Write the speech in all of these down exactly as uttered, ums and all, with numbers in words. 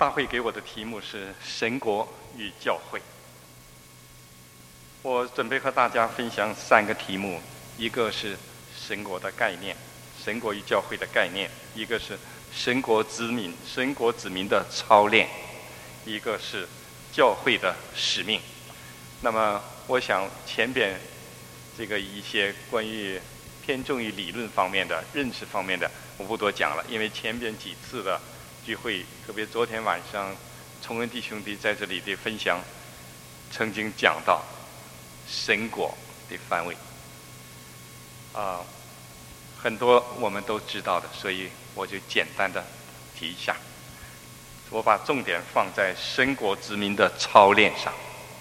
大会给我的题目是神国与教会。我准备和大家分享三个题目，一个是神国的概念，神国与教会的概念；一个是神国子民，神国子民的操练；一个是教会的使命。那么，我想前边这个一些关于偏重于理论方面的、认识方面的，我不多讲了，因为前边几次的聚会，特别昨天晚上崇恩弟兄弟在这里的分享，曾经讲到神国的范围啊、呃，很多我们都知道的，所以我就简单的提一下。我把重点放在神国之民的操练上。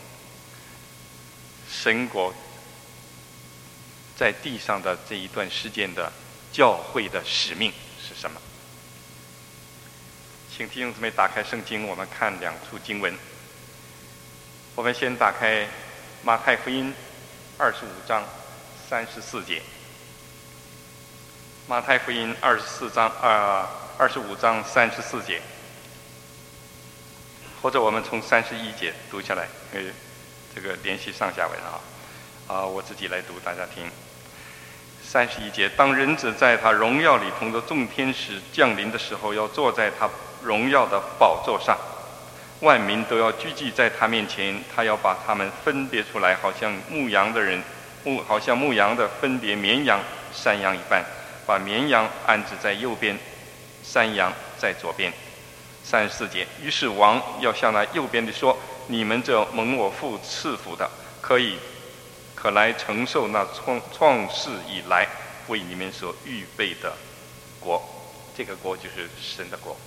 神国在地上的这一段时间的教会的使命是什么？请弟兄姊妹打开圣经，我们看两处经文。我们先打开马太福音二十五章三十四节。马太福音二十四章啊二十五章三十四节，或者我们从三十一节读下来，因为这个联系上下文啊啊，我自己来读，大家听。三十一节，当人子在他荣耀里同着众天使降临的时候，要坐在他荣耀的宝座上，万民都要聚集在他面前，他要把他们分别出来，好像牧羊的人牧好像牧羊的分别绵羊山羊一般，把绵羊安置在右边，山羊在左边。三十四节，于是王要向那右边的说，你们这蒙我父赐福的，可以可来承受那创创世以来为你们所预备的国。这个国就是神的国。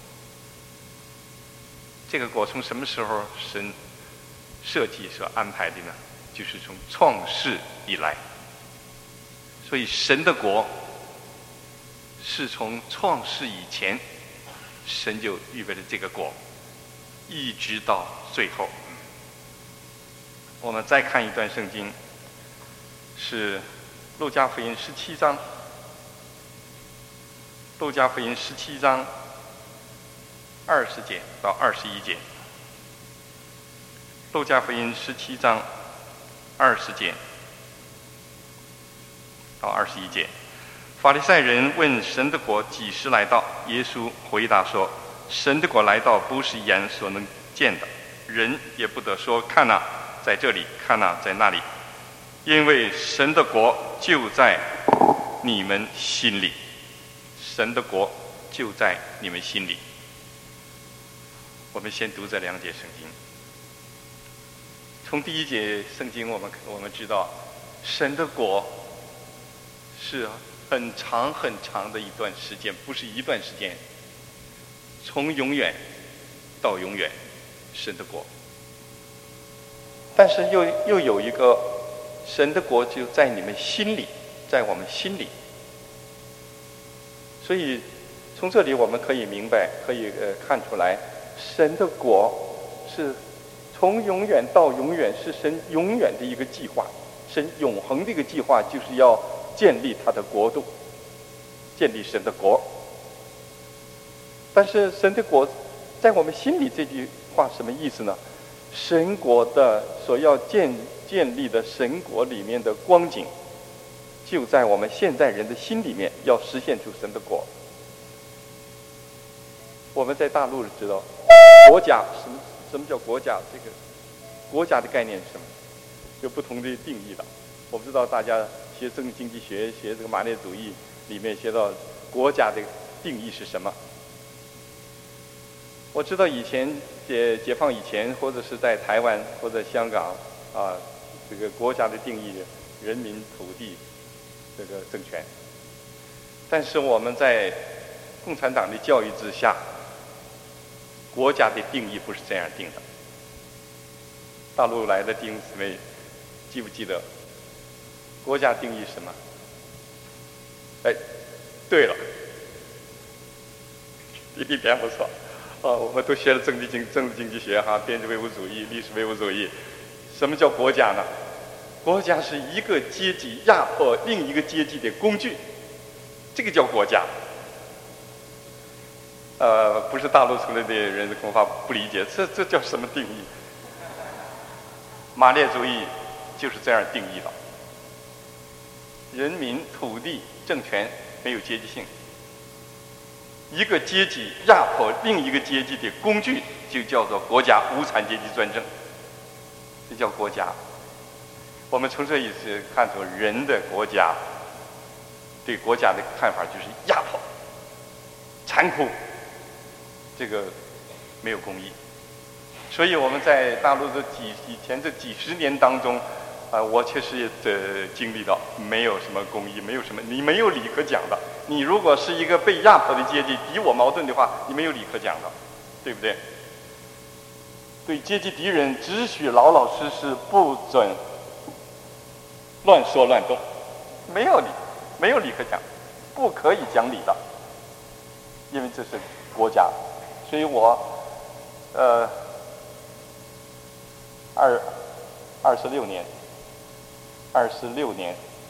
这个国从什么时候神设计所安排的呢？就是从创世以来。所以神的国是从创世以前神就预备了这个国，一直到最后。我们再看一段圣经，是路加福音十七章，路加福音十七章二十节到二十一节。路加福音十七章二十节到二十一节。法利赛人问神的国几时来到？耶稣回答说，神的国来到不是眼所能见的，人也不得说看哪在这里，看哪在那里，因为神的国就在你们心里。神的国就在你们心里。我们先读这两节圣经。从第一节圣经我们我们知道，神的国是很长很长的一段时间，不是一段时间，从永远到永远，神的国。但是又又有一个神的国就在你们心里，在我们心里。所以从这里我们可以明白，可以呃看出来，神的国是从永远到永远，是神永远的一个计划，神永恒的一个计划，就是要建立他的国度，建立神的国。但是神的国在我们心里，这句话什么意思呢？神国的所要建建立的神国里面的光景，就在我们现在人的心里面，要实现出神的国。我们在大陆知道国家，什么什么叫国家？这个国家的概念是什么？有不同的定义的。我不知道大家学政治经济学、学这个马列主义里面学到国家的定义是什么？我知道以前解解放以前，或者是在台湾或者香港啊，这个国家的定义，人民、土地，这个政权。但是我们在共产党的教育之下，国家的定义不是这样定的。大陆来的弟兄姊妹记不记得国家定义什么？哎，对了，一点不错。啊，我们都学了政治经政治经济学哈，边际唯物主义、历史唯物主义。什么叫国家呢？国家是一个阶级压迫另一个阶级的工具，这个叫国家。 呃，不是大陆出来的人恐怕不理解，这这叫什么定义？马列主义就是这样定义的：人民、土地、政权没有阶级性，一个阶级压迫另一个阶级的工具就叫做国家，无产阶级专政，这叫国家。我们从这意思看出，人的国家对国家的看法就是压迫、残酷，这个没有公义。所以我们在大陆的几以前这几十年当中，啊、呃，我确实也呃经历到没有什么公义，没有什么你没有理可讲的。你如果是一个被压迫的阶级，敌我矛盾的话，你没有理可讲的，对不对？对阶级敌人，只许老老实实，不准乱说乱动，没有理，没有理可讲，不可以讲理的，因为这是国家。所以我，呃。二二十六年，二十六年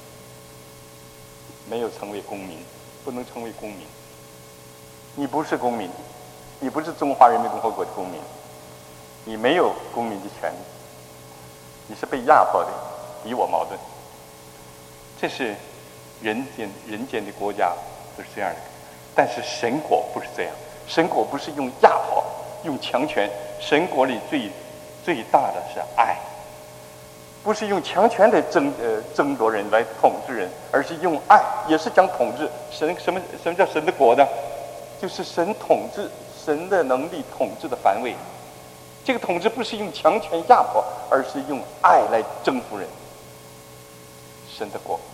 没有成为公民，不能成为公民。你不是公民，你不是中华人民共和国的公民，你没有公民的权利，你是被压迫的，敌我矛盾。这是人间人间的国家都是这样的，但是神国不是这样，神国不是用压迫、用强权，神国里最。最大的是爱，不是用强权来争呃争夺人来统治人，而是用爱，也是讲统治。神什么什么叫神的国呢？就是神统治，神的能力统治的范围。这个统治不是用强权压迫，而是用爱来征服人。神的国，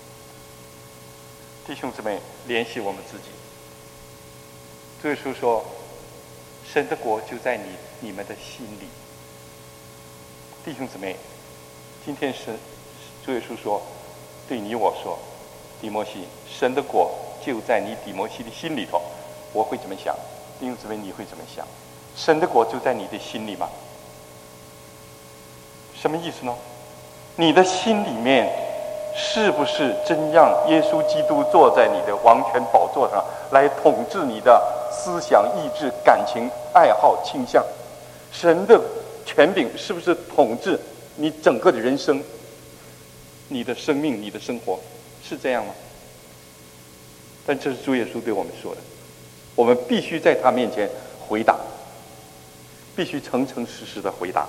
弟兄姊妹，联系我们自己。主耶稣说，神的国就在你你们的心里。弟兄姊妹，今天是主耶稣说，对你我说，底摩西，神的国就在你底摩西的心里头。我会怎么想？弟兄姊妹，你会怎么想？神的国就在你的心里吗？什么意思呢？你的心里面是不是真让耶稣基督坐在你的王权宝座上，来统治你的思想、意志、感情、爱好、倾向？神的权柄是不是统治你整个的人生、你的生命、你的生活，是这样吗？但这是主耶稣对我们说的，我们必须在他面前回答，必须诚诚实实的回答。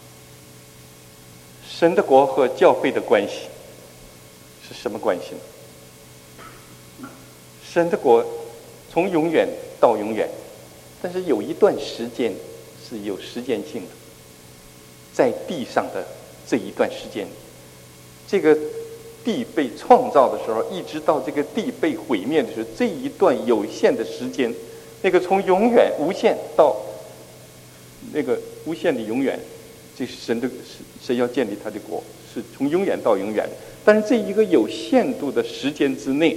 神的国和教会的关系是什么关系呢？神的国从永远到永远，但是有一段时间是有时间性的。在地上的这一段时间，这个地被创造的时候，一直到这个地被毁灭的时候，这一段有限的时间，那个从永远无限到那个无限的永远，这是神的神要建立他的国，是从永远到永远。但是这一个有限度的时间之内，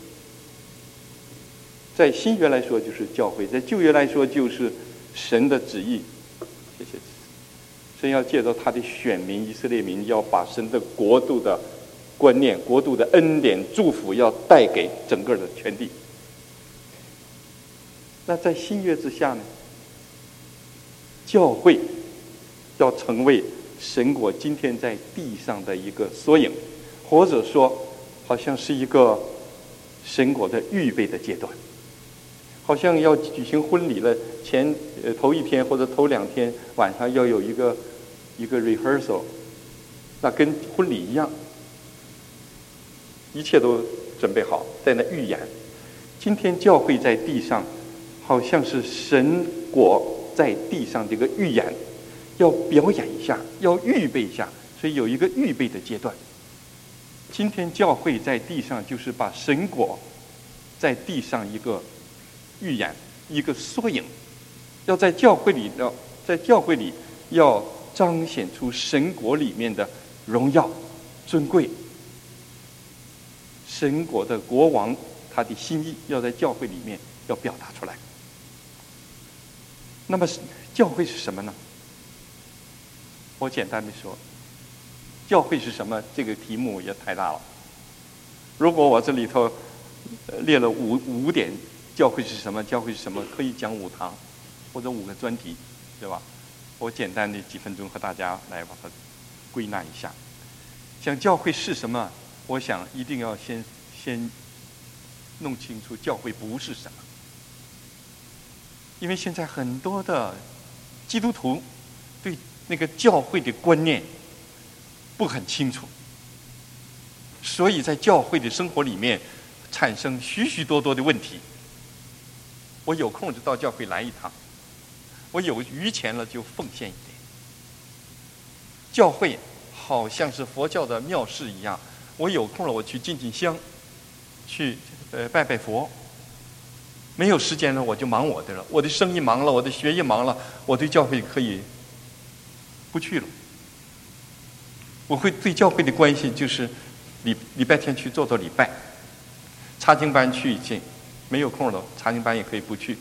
在新约来说就是教会，在旧约来说就是神的旨意。谢谢。神要借着他的选民以色列民，要把神的国度的观念、国度的恩典、祝福，要带给整个的全地。那在新约之下呢？教会要成为神国今天在地上的一个缩影，或者说，好像是一个神国的预备的阶段。好像要举行婚礼了，前呃头一天或者头两天晚上要有一个一个 rehearsal， 那跟婚礼一样，一切都准备好，在那预演。今天教会在地上，好像是神国在地上这个预演，要表演一下，要预备一下，所以有一个预备的阶段。今天教会在地上就是把神国在地上一个预演，一个缩影，要在教会里，要在教会里要彰显出神国里面的荣耀、尊贵。神国的国王他的心意要在教会里面要表达出来。那么教会是什么呢？我简单的说，教会是什么？这个题目也太大了。如果我这里头列了五五点教会是什么？教会是什么？可以讲五堂，或者五个专题，对吧？我简单的几分钟和大家来把它归纳一下。像教会是什么？我想一定要先先弄清楚教会不是什么，因为现在很多的基督徒对那个教会的观念不很清楚，所以在教会的生活里面产生许许多多的问题。我有空就到教会来一趟，我有余钱了就奉献一点。教会好像是佛教的庙事一样，我有空了我去进进香，去呃拜拜佛。没有时间了我就忙我的了，我的生意忙了，我的学业忙了，我对教会可以不去了。我会对教会的关系就是礼礼拜天去做做礼拜，查经班去一去，没有空了查经班也可以不去。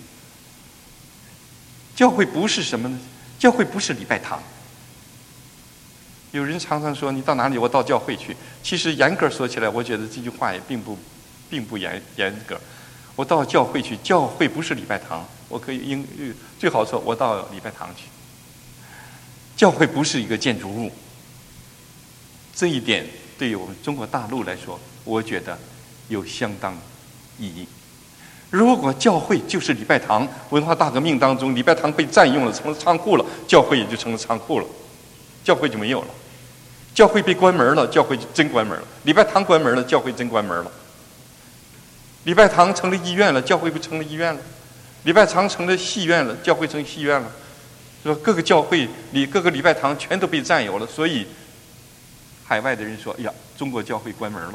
教会不是什么呢？教会不是礼拜堂。有人常常说你到哪里？我到教会去。其实严格说起来，我觉得这句话也并不并不严严格。我到教会去，教会不是礼拜堂。我可以应最好说我到礼拜堂去。教会不是一个建筑物。这一点对于我们中国大陆来说，我觉得有相当意义。如果教会就是礼拜堂，文化大革命当中礼拜堂被占用了，成了仓库了，教会也就成了仓库了，教会就没有了。教会被关门了，教会就真关门了；礼拜堂关门了，教会真关门了。礼拜堂成了医院了，教会不成了医院了；礼拜堂成了戏院了，教会成戏院了。说各个教会里各个礼拜堂全都被占有了，所以海外的人说：“哎呀，中国教会关门了。”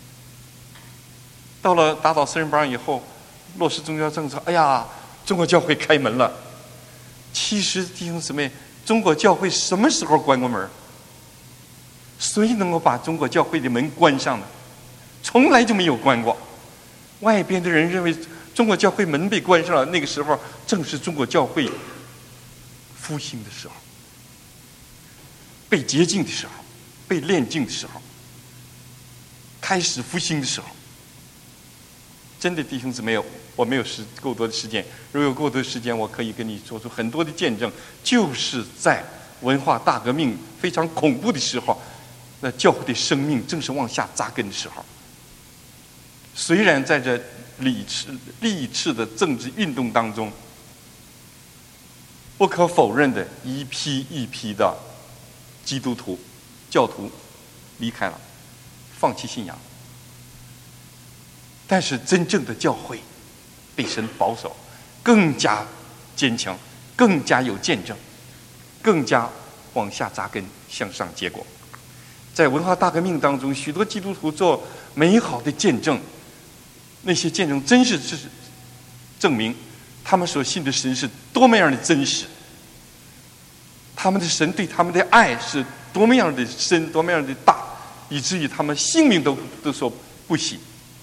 到了打倒四人帮以后，落实宗教政策，哎呀，中国教会开门了。其实弟兄姊妹，中国教会什么时候关过门？谁能够把中国教会的门关上呢？从来就没有关过。外边的人认为中国教会门被关上了，那个时候正是中国教会复兴的时候，被洁净的时候，被炼净的时候，开始复兴的时候。真的弟兄姊妹，我没有时够多的时间，如果有够多的时间，我可以跟你说出很多的见证，就是在文化大革命非常恐怖的时候，那教会的生命正是往下扎根的时候。虽然在这理智励志的政治运动当中，不可否认的一批一批的基督徒教徒离开了，放弃信仰，但是真正的教会被神保守，更加坚强，更加有见证，更加往下扎根，向上结果。在文化大革命当中，许多基督徒做美好的见证，那些见证真是是证明他们所信的神是多么样的真实，他们的神对他们的爱是多么样的深，多么样的大，以至于他们性命都都说不惜。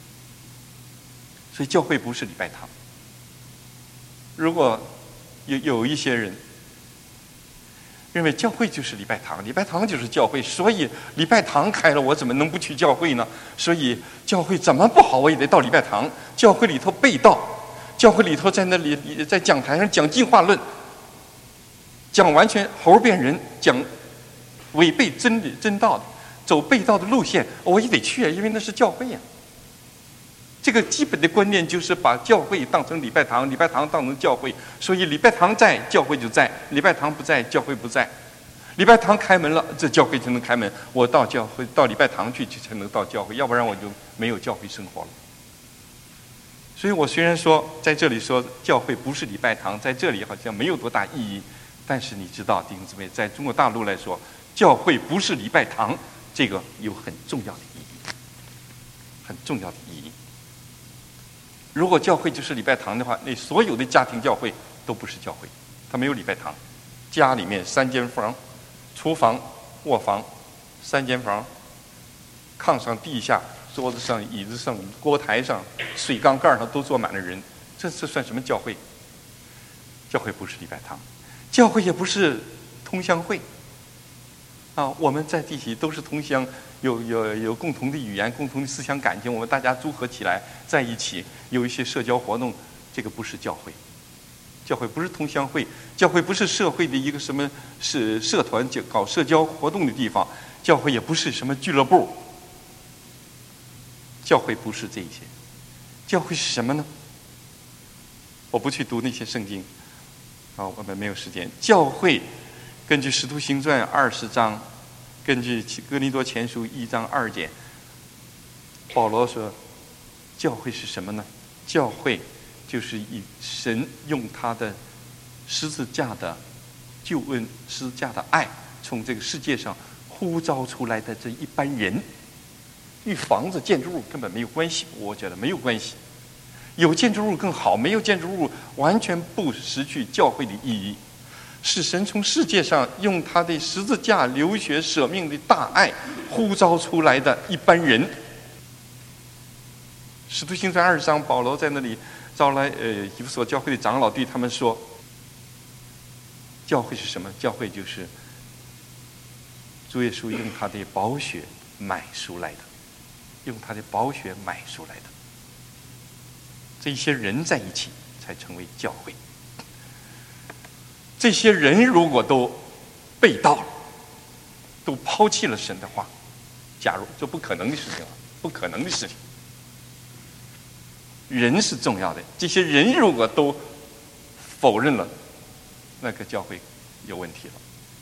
所以教会不是礼拜堂。如果有有一些人认为教会就是礼拜堂，礼拜堂就是教会，所以礼拜堂开了，我怎么能不去教会呢？所以教会怎么不好，我也得到礼拜堂。教会里头背道，教会里头在那里在讲台上讲进化论，讲完全猴变人，讲违背真理真道的，走背道的路线，我也得去啊，因为那是教会呀、啊。这个基本的观念就是把教会当成礼拜堂，礼拜堂当成教会，所以礼拜堂在，教会就在；礼拜堂不在，教会不在。礼拜堂开门了，这教会才能开门。我到教会到礼拜堂去才能到教会，要不然我就没有教会生活了。所以我虽然说在这里说教会不是礼拜堂，在这里好像没有多大意义，但是你知道弟兄姊妹，在中国大陆来说，教会不是礼拜堂，这个有很重要的意义，很重要的意义。如果教会就是礼拜堂的话，那所有的家庭教会都不是教会，它没有礼拜堂。家里面三间房，厨房、卧房，三间房，炕上、地下、桌子上、椅子上、锅台上、水缸盖上都坐满了人，这这算什么教会？教会不是礼拜堂，教会也不是同乡会。啊，我们在一起都是同乡，有有有共同的语言，共同的思想感情，我们大家组合起来在一起，有一些社交活动， 这个不是教会。教会不是同乡会，教会不是社会的一个什么是社团搞社交活动的地方，教会也不是什么俱乐部。教会不是这些，教会是什么呢？我不去读那些圣经，啊，我们没有时间。教会根据《使徒行传》二十章，根据《哥林多前书》一章二节，保罗说，教会是什么呢？教会就是以神用他的十字架的救恩、十字架的爱，从这个世界上呼召出来的这一班人，与房子、建筑物根本没有关系，我觉得没有关系。有建筑物更好，没有建筑物完全不失去教会的意义。是神从世界上用他的十字架流血舍命的大爱呼召出来的一班人。使徒行传二十章，保罗在那里招来呃以弗所教会的长老，对他们说：教会是什么？教会就是主耶稣用他的宝血买赎来的，用他的宝血买赎来的。这些人在一起才成为教会。这些人如果都背道了，都抛弃了神的话，假如这不可能的事情了，不可能的事情。人是重要的，这些人如果都否认了，那个教会有问题了。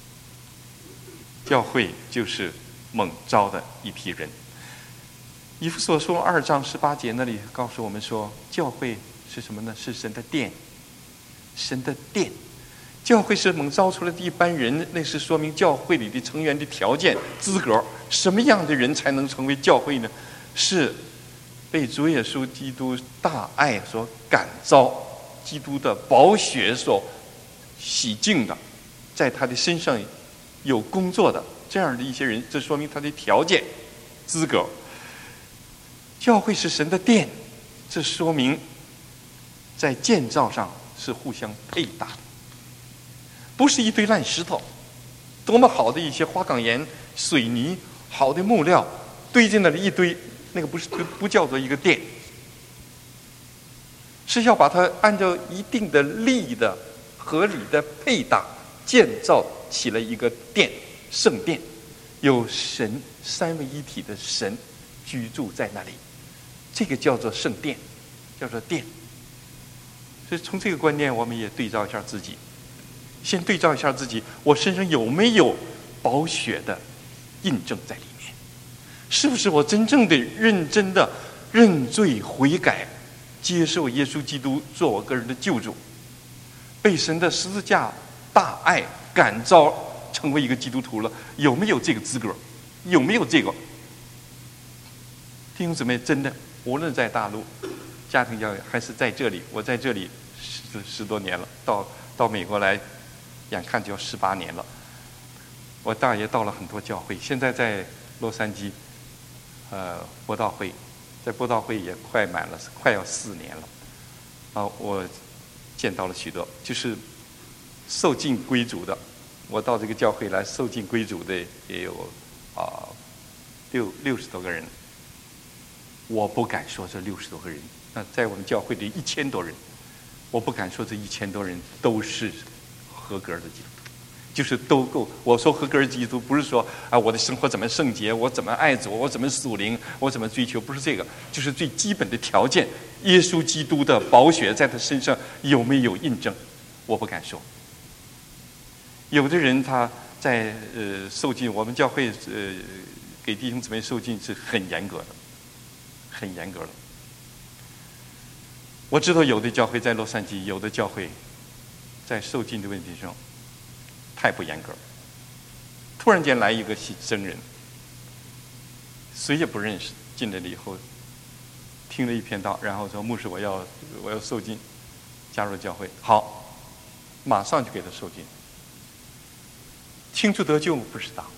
教会就是蒙召的一批人。以弗所书二章十八节那里告诉我们说，教会是什么呢？是神的殿，神的殿。教会是蒙召出来的一班人，那是说明教会里的成员的条件资格。什么样的人才能成为教会呢？是被主耶稣基督大爱所感召，基督的宝血所洗净的，在他的身上有工作的这样的一些人，这说明他的条件资格。教会是神的殿，这说明在建造上是互相配搭的，不是一堆烂石头，多么好的一些花岗岩、水泥、好的木料堆在那里一堆，那个不是不叫做一个殿，是要把它按照一定的力的、合理的配搭建造起了一个殿，圣殿，有神三位一体的神居住在那里，这个叫做圣殿，叫做殿。所以从这个观念，我们也对照一下自己，先对照一下自己，我身上有没有宝血的印证在里面？是不是我真正的、认真的认罪悔改，接受耶稣基督做我个人的救主，被神的十字架大爱感召，成为一个基督徒了？有没有这个资格？有没有这个？弟兄姊妹，真的，无论在大陆家庭教育，还是在这里，我在这里十十多年了，到到美国来，眼看就要十八年了。我大爷到了很多教会，现在在洛杉矶，呃，播道会，在播道会也快满了，快要四年了。啊，我见到了许多，就是受尽归主的。我到这个教会来受尽归主的也有啊六六十多个人。我不敢说这六十多个人，那在我们教会里一千多人，我不敢说这一千多人都是合格的基督徒，就是都够。我说合格的基督徒，不是说啊我的生活怎么圣洁，我怎么爱主，我怎么属灵，我怎么追求，不是这个，就是最基本的条件。耶稣基督的宝血在他身上有没有印证？我不敢说。有的人他在呃受浸，我们教会呃给弟兄姊妹受浸是很严格的。很严格了。我知道有的教会在洛杉矶，有的教会在受浸的问题上太不严格了。突然间来一个生人，谁也不认识，进来了以后听了一篇道，然后说牧师我要我要受浸，加入教会，好，马上就给他受浸。清楚得救不知道，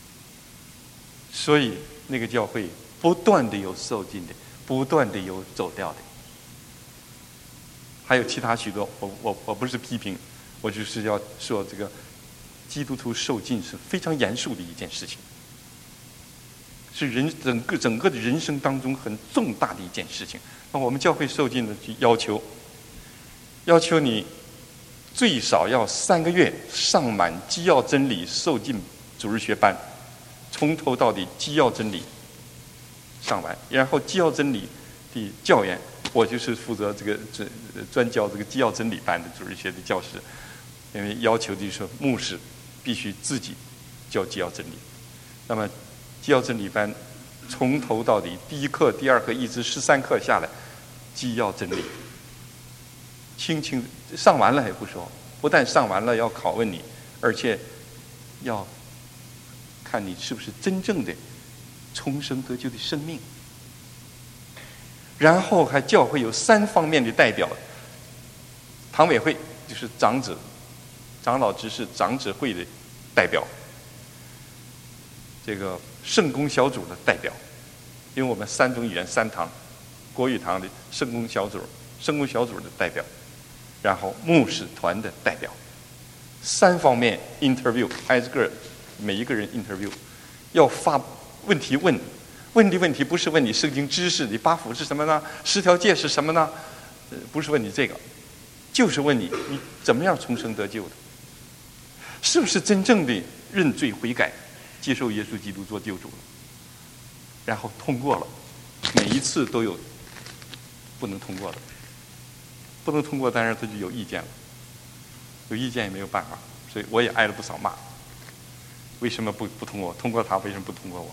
所以那个教会不断的有受尽的，不断的有走掉的，还有其他许多。我我我不是批评，我就是要说这个基督徒受尽是非常严肃的一件事情，是人整个整个的人生当中很重大的一件事情。那我们教会受尽的要求， 要求你最少要三个月上满基要真理受尽主日学班，从头到底基要真理上完，然后基要真理的教员，我就是负责这个专专教这个基要真理班的主日学的教师，因为要求就是说牧师必须自己教基要真理。那么基要真理班从头到底，第一课、第二课一直十三课下来，基要真理，轻轻上完了还不说，不但上完了要拷问你，而且要看你是不是真正的重生得救的生命。然后还教会有三方面的代表，堂委会就是长子、长老执事、长子会的代表，这个圣公小组的代表，因为我们三种语言三堂，国语堂的圣公小组、圣公小组的代表，然后牧师团的代表，三方面 interview， 挨着个每一个人 interview， 要发问题问。问的问题不是问你圣经知识，你八福是什么呢？十条诫是什么呢？呃，不是问你这个，就是问你你怎么样重生得救的，是不是真正的认罪悔改，接受耶稣基督做救主了？然后通过了，每一次都有不能通过的，不能通过当然他就有意见了，有意见也没有办法，所以我也挨了不少骂。为什么不不通过？通过他为什么不通过我？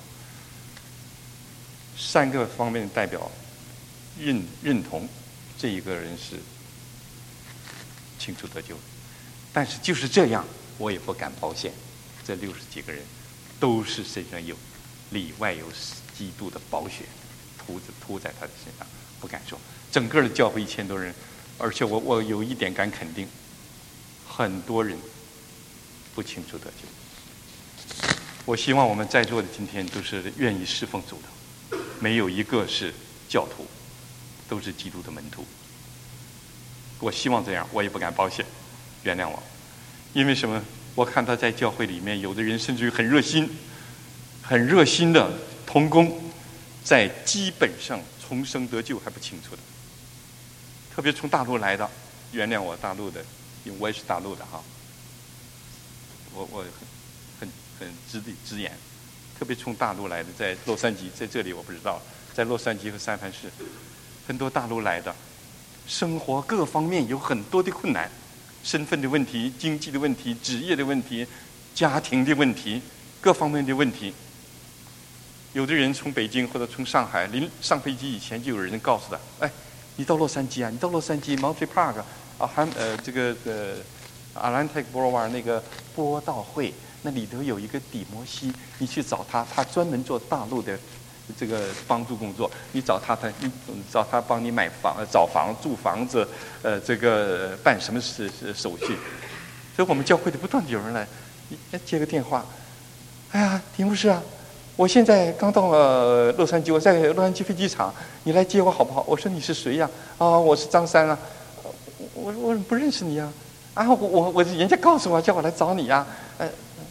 三个方面的代表认认同这一个人是清楚得救，但是就是这样，我也不敢保险，这六十几个人都是身上有里外有基督的宝血涂涂在他的身上，不敢说整个的教会一千多人，而且我我有一点敢肯定，很多人不清楚得救。我希望我们在座的今天都是愿意侍奉主的。没有一个是教徒，都是基督的门徒。我希望这样，我也不敢保险，原谅我。因为什么？我看他在教会里面，有的人甚至于很热心，很热心的同工，在基本上重生得救还不清楚的。特别从大陆来的，原谅我大陆的，因为我也是大陆的哈。我我很很很直地直言。特别从大陆来的，在洛杉矶，在这里我不知道，在洛杉矶和三藩市，很多大陆来的，生活各方面有很多的困难，身份的问题、经济的问题、职业的问题、家庭的问题，各方面的问题。有的人从北京或者从上海，临上飞机以前就有人告诉他：“哎，你到洛杉矶啊，你到洛杉矶 Monterey Park 啊，还呃这个呃 Atlantic Boulevard 那个播道会。”那里头有一个底摩西，你去找他，他专门做大陆的这个帮助工作。你找他，他你找他帮你买房、找房、住房子，呃，这个办什么事手续。所以我们教会的不断的有人来，接个电话，哎呀，田牧师啊，我现在刚到了洛杉矶，我在洛杉矶飞机场，你来接我好不好？我说你是谁呀？啊，我是张三啊，我我不认识你啊，啊，我我我人家告诉我叫我来找你呀，呃。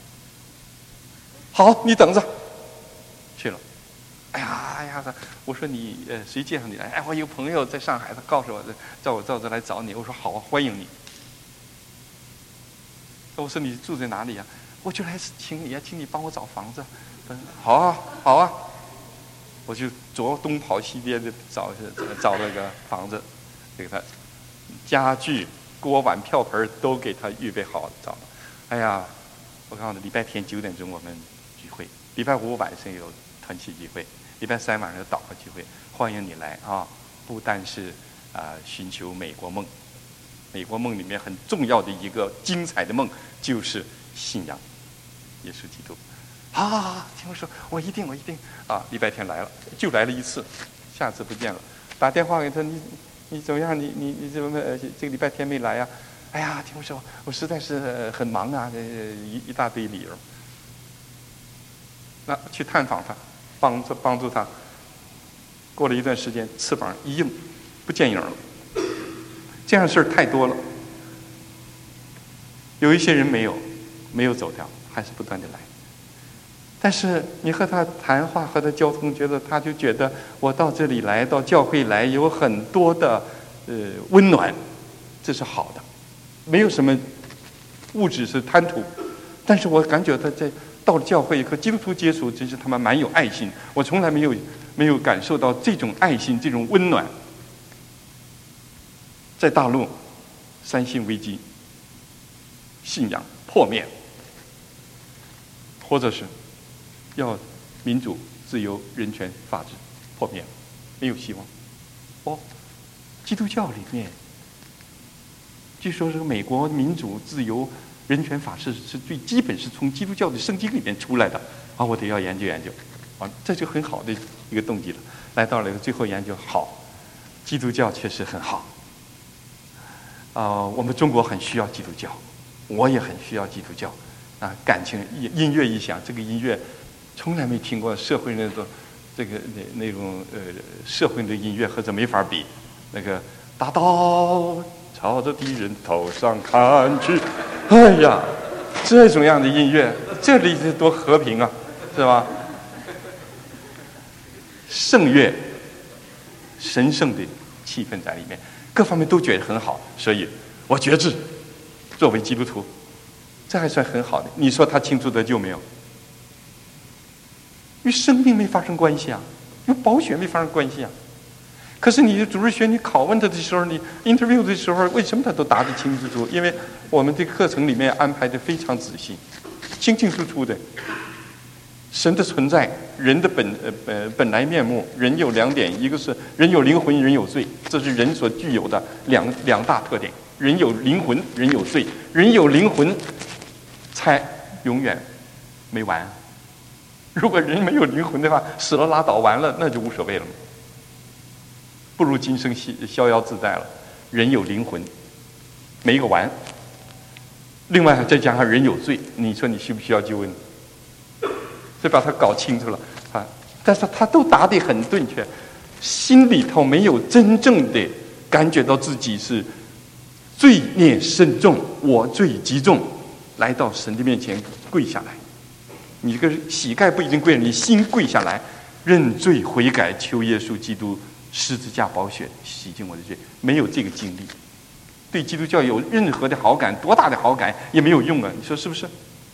好，你等着。去了。哎呀，哎呀，我说你呃，谁介绍你来？哎，我有朋友在上海，他告诉我，叫我到这来找你。我说好啊，欢迎你。我说你住在哪里呀？我就来请你啊，请你帮我找房子。嗯，好啊，好啊。我就左东跑西颠的找找那个房子，给他家具、锅碗瓢盆都给他预备好找。哎呀，我告诉你，礼拜天九点钟我们。会礼拜五晚上有团契聚会，礼拜三晚上有祷告聚会，欢迎你来啊！不单是啊、呃、寻求美国梦，美国梦里面很重要的一个精彩的梦就是信仰耶稣基督。好好好，听我说，我一定我一定啊！礼拜天来了，就来了一次，下次不见了。打电话给他，你你怎么样？你你你怎么呃这个礼拜天没来呀、啊？哎呀，听我说，我实在是很忙啊，呃一一大堆理由。那去探访他，帮助帮助他。过了一段时间，翅膀一硬，不见影了。这样的事儿太多了。有一些人没有，没有走掉，还是不断的来。但是你和他谈话，和他交通，觉得他就觉得我到这里来，到教会来，有很多的呃温暖， 这是好的，没有什么物质是贪图。但是我感觉他在到了教会和基督徒接触，真是他们蛮有爱心。我从来没有没有感受到这种爱心，这种温暖。在大陆，三信危机，信仰破灭，或者是要民主、自由、人权、法治破灭，没有希望。哦，基督教里面，据说这个美国民主、自由、人权、法治是最基本是从基督教的圣经里面出来的啊！我得要研究研究，啊，这就很好的一个动机了。来到了最后研究，好，基督教确实很好。啊、呃，我们中国很需要基督教，我也很需要基督教。啊，感情音音乐一响，这个音乐从来没听过社会那种这个那那种呃社会的音乐，和这没法比。那个大刀朝着敌人头上砍去，哎呀，这种样的音乐，这里是多和平啊，是吧？圣乐，神圣的气氛在里面。各方面都觉得很好，所以我觉知，作为基督徒，这还算很好的。你说他清楚得救没有？与生命没发生关系啊，与宝血没发生关系啊。可是你的主日学，你拷问他的时候，你 interview 的时候，为什么他都答得清清楚楚？因为我们的课程里面安排的非常仔细，清清楚楚的。神的存在，人的本呃呃本来面目，人有两点，一个是人有灵魂，人有罪，这是人所具有的两两大特点。人有灵魂，人有罪，人有灵魂，才永远没完。如果人没有灵魂的话，死了拉倒，完了那就无所谓了，不如今生逍遥自在了。人有灵魂，没个完。另外再加上人有罪，你说你需不需要救恩？就把它搞清楚了啊！但是他都答得很准确，心里头没有真正的感觉到自己是罪孽深重，我罪极重，来到神的面前跪下来。你这个膝盖不一定跪，你心跪下来，认罪悔改，求耶稣基督十字架宝血洗净我的罪。没有这个经历，对基督教有任何的好感，多大的好感也没有用啊！你说是不是？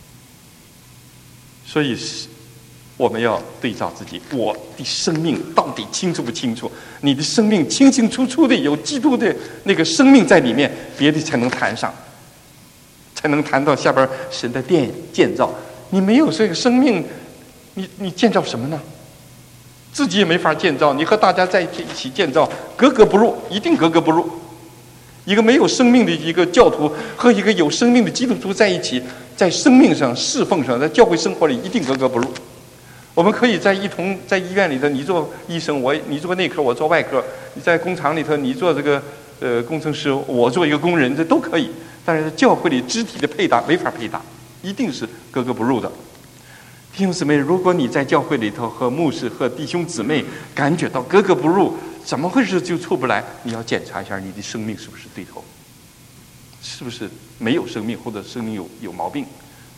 所以我们要对照自己，我的生命到底清楚不清楚？你的生命清清楚楚的有基督的那个生命在里面，别的才能谈上，才能谈到下边神的殿建造。你没有这个生命，你你建造什么呢？自己也没法建造，你和大家在一起建造，格格不入，一定格格不入。一个没有生命的一个教徒和一个有生命的基督徒在一起，在生命上、侍奉上，在教会生活里一定格格不入。我们可以在一同在医院里头，你做医生，我你做内科，我做外科；你在工厂里头，你做这个呃工程师，我做一个工人，这都可以。但是在教会里肢体的配搭没法配搭，一定是格格不入的。弟兄姊妹，如果你在教会里头和牧师和弟兄姊妹感觉到格格不入，怎么回事就出不来？你要检查一下你的生命是不是对头，是不是没有生命，或者生命有有毛病。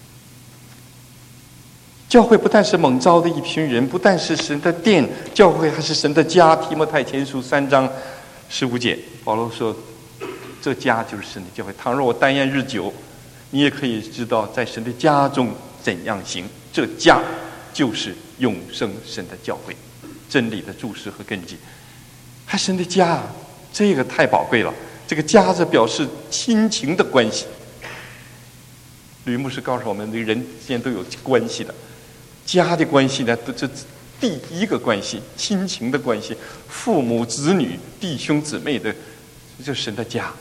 教会不但是蒙召的一群人，不但是神的殿，教会还是神的家。提摩太前书三章十五节，保罗说：“这家就是神的教会。倘若我单言日久，你也可以知道，在神的家中怎样行。这家就是永生神的教会，真理的注释和根基。还神的家，这个太宝贵了。这个家是表示亲情的关系。吕牧师告诉我们，人之间都有关系的。”家的关系呢，这第一个关系，亲情的关系，父母子女弟兄姊妹的，这是神的家。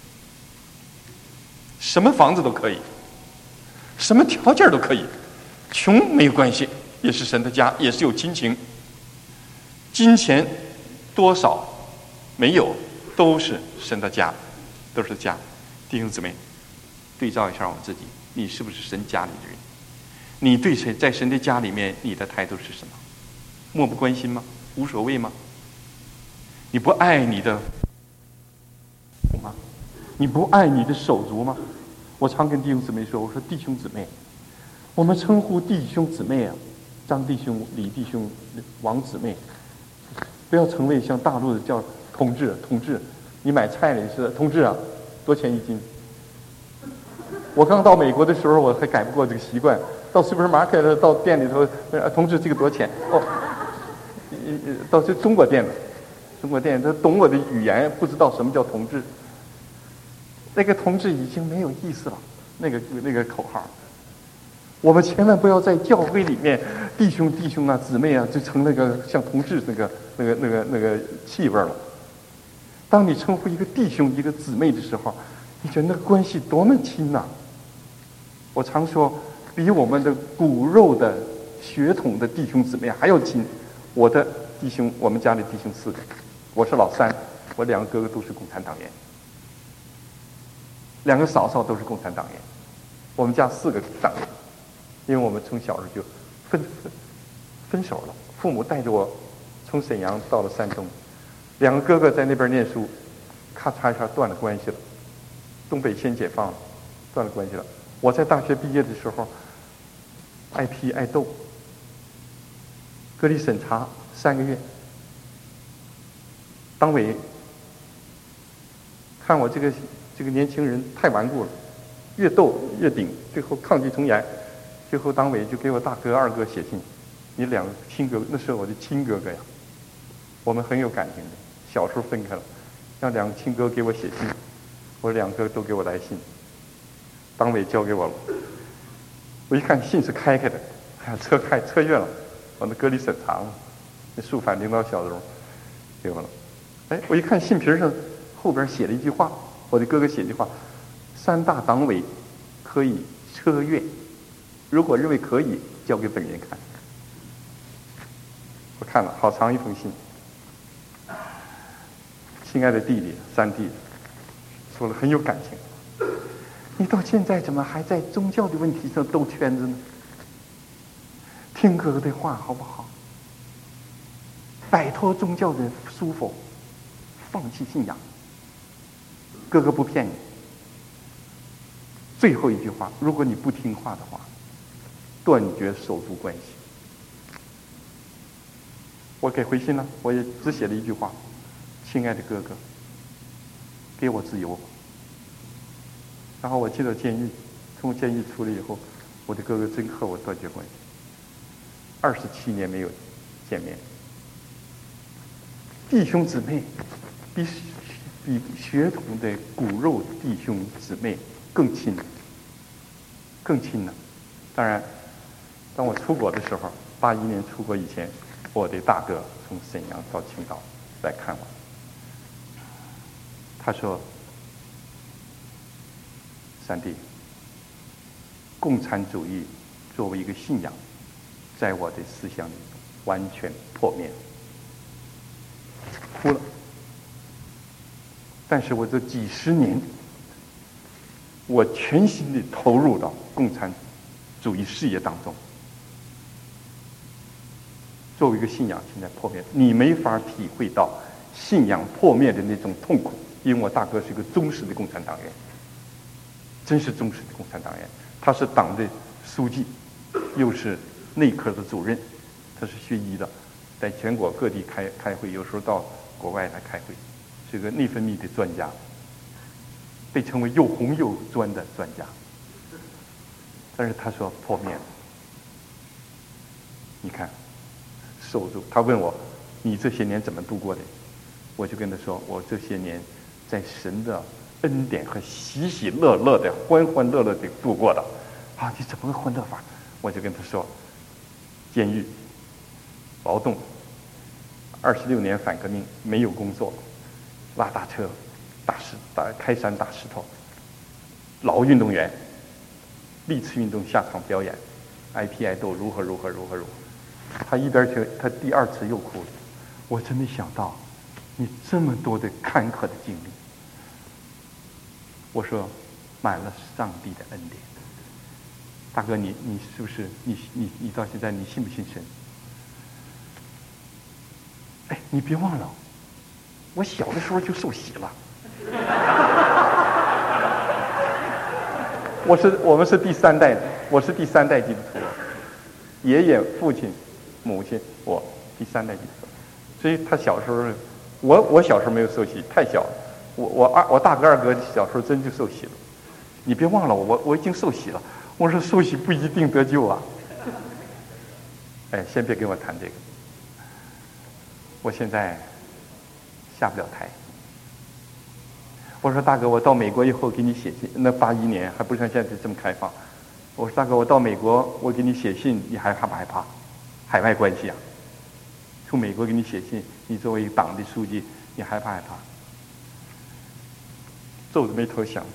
什么房子都可以，什么条件都可以，穷没有关系，也是神的家，也是有亲情。金钱多少没有，都是神的家，都是家。弟兄姊妹，对照一下我们自己，你是不是神家里的人？你对谁在神的家里面，你的态度是什么？漠不关心吗？无所谓吗？你不爱你的吗？你不爱你的手足吗？我常跟弟兄姊妹说，我说弟兄姊妹，我们称呼弟兄姊妹啊，张弟兄、李弟兄、王姊妹，不要成为像大陆的叫同志，同志，你买菜里是同志啊， 多钱一斤？我刚到美国的时候，我还改不过这个习惯，到 supermarket 到店里头，呃，同志这个多少钱？哦，到这中国店了，中国店他懂我的语言，不知道什么叫同志。那个同志已经没有意思了，那个那个口号。我们千万不要在教会里面，弟兄弟兄啊，姊妹啊，就成那个像同志那个那个那个那个气味了。当你称呼一个弟兄一个姊妹的时候，你觉得那个关系多么亲呐、啊！我常说，比我们的骨肉的血统的弟兄姊妹还要亲。我的弟兄，我们家里弟兄四个，我是老三，我两个哥哥都是共产党员，两个嫂嫂都是共产党员，我们家四个党员。因为我们从小时候就分分分手了，父母带着我从沈阳到了山东，两个哥哥在那边念书，咔嚓一下断了关系了。东北先解放了，断了关系了。我在大学毕业的时候，挨批挨斗，隔离审查三个月。党委看我这个这个年轻人太顽固了，越斗越顶，最后抗拒从严。最后党委就给我大哥二哥写信，你两个亲哥哥，那是我的亲哥哥呀，我们很有感情的，小时候分开了，让两个亲哥给我写信，我两个都给我来信，党委交给我了，我一看信是开开的，哎呀，车开车越了，我那隔离审查了，那肃反领导小组给我了，哎，我一看信皮上后边写了一句话，我的哥哥写一句话，三大党委可以车越。如果认为可以，交给本人看。我看了好长一封信，亲爱的弟弟、三弟，说了很有感情。你到现在怎么还在宗教的问题上兜圈子呢？听哥哥的话好不好？摆脱宗教的束缚，放弃信仰。哥哥不骗你。最后一句话，如果你不听话的话，断绝手足关系。我给回信了，我也只写了一句话：亲爱的哥哥，给我自由。然后我进了监狱，从监狱出来以后，我的哥哥真和我断绝关系，二十七年没有见面。弟兄姊妹比比血统的骨肉弟兄姊妹更亲，更亲了。当然，当我出国的时候，八一年出国以前，我的大哥从沈阳到青岛来看我，他说：“三弟，共产主义作为一个信仰，在我的思想里完全破灭了。”哭了。但是我这几十年，我全心地投入到共产主义事业当中。作为一个信仰现在破灭，你没法体会到信仰破灭的那种痛苦，因为我大哥是一个忠实的共产党员，真是忠实的共产党员。他是党的书记，又是内科的主任，他是学医的，在全国各地开开会，有时候到国外来开会，是个内分泌的专家，被称为又红又专的专家。但是他说破灭了，你看。守住。他问我：“你这些年怎么度过的？”我就跟他说：“我这些年在神的恩典和喜喜乐乐的、欢欢乐乐的度过的。”啊，你怎么个欢乐法？我就跟他说：“监狱、劳动，二十六年反革命，没有工作，拉大车、打石、打开山打石头，老运动员，历次运动下场表演，挨批挨斗，如何如何如何如何。”他一边去，他第二次又哭了。我真没想到，你这么多的坎坷的经历。我说，满了上帝的恩典。大哥，你你是不是你你你到现在你信不信神？哎，你别忘了，我小的时候就受洗了。我是我们是第三代，我是第三代基督徒，爷爷、父亲。母亲，我第三代基督徒，所以他小时候，我我小时候没有受洗，太小了。 我我二我大哥二哥小时候真就受洗了，你别忘了我我已经受洗了。我说受洗不一定得救啊。哎，先别跟我谈这个，我现在下不了台。我说大哥，我到美国以后给你写信，那八一年还不像现在这么开放。我说大哥，我到美国，我给你写信，你还害不害怕？海外关系啊，从美国给你写信，你作为一个党的书记，你害不害怕？皱着眉头想着，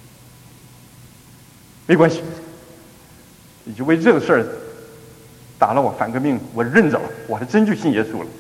没关系，你就为这个事儿打了我反革命，我认着了，我还真就信耶稣了。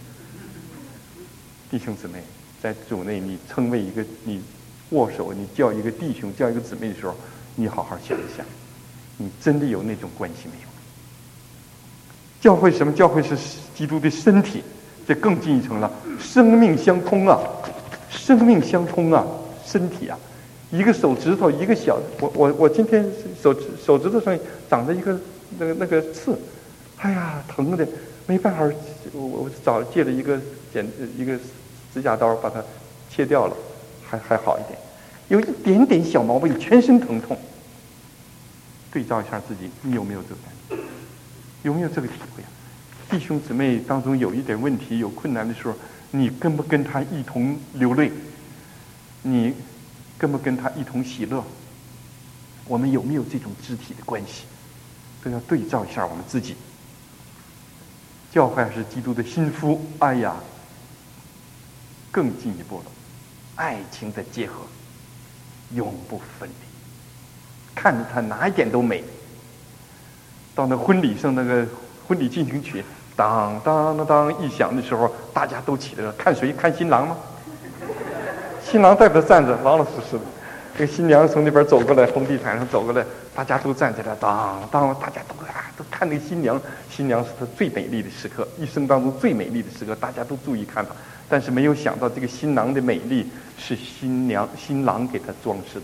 弟兄姊妹，在主内，你称为一个你握手，你叫一个弟兄，叫一个姊妹的时候，你好好想一想，你真的有那种关系没有？教会什么？教会是基督的身体，这更进一层了，生命相通啊，生命相通啊，身体啊，一个手指头，一个小，我我我今天手指手指头上长着一个那个那个刺，哎呀，疼的没办法，我我找借了一个剪一个指甲刀把它切掉了，还还好一点，有一点点小毛病，全身疼痛。对照一下自己，你有没有这个感觉？有没有这个体会啊？弟兄姊妹当中有一点问题、有困难的时候，你跟不跟他一同流泪？你跟不跟他一同喜乐？我们有没有这种肢体的关系？都要对照一下我们自己。教会是基督的心腹，哎呀，更进一步了，爱情的结合，永不分离。看着他哪一点都美。到那婚礼上，那个婚礼进行曲当当当当一响的时候，大家都起来了。看谁？看新郎吗？新郎在这站着，老老实实的。这个新娘从那边走过来，红地毯上走过来，大家都站起来，当当，大家都啊都看那个新娘。新娘是她最美丽的时刻，一生当中最美丽的时刻，大家都注意看她。但是没有想到，这个新郎的美丽是新娘新郎给她装饰的。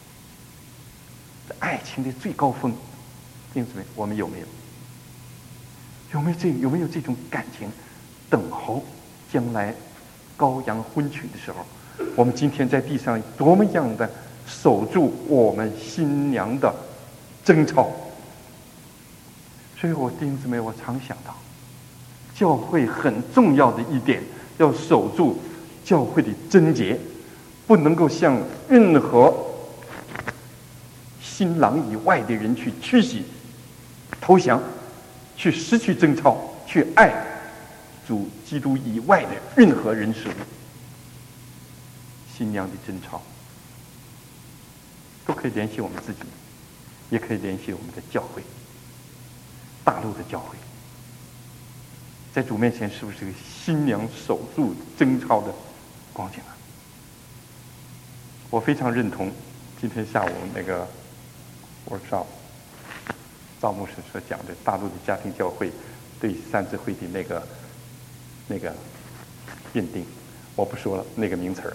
爱情的最高峰，弟兄姊妹，我们有没有？有没有这有没有这种感情？等候将来羔羊婚娶的时候，我们今天在地上多么样的守住我们新娘的贞操。所以我弟兄姊妹，我常想到，教会很重要的一点，要守住教会的贞洁，不能够向任何新郎以外的人去屈膝投降，去失去贞操，去爱主基督以外的任何人事物。新娘的贞操都可以联系我们自己，也可以联系我们的教会，大陆的教会，在主面前是不是个新娘守住贞操的光景啊？我非常认同今天下午那个workshop赵牧师所讲的大陆的家庭教会对三自会的那个那个认定，我不说了那个名词儿，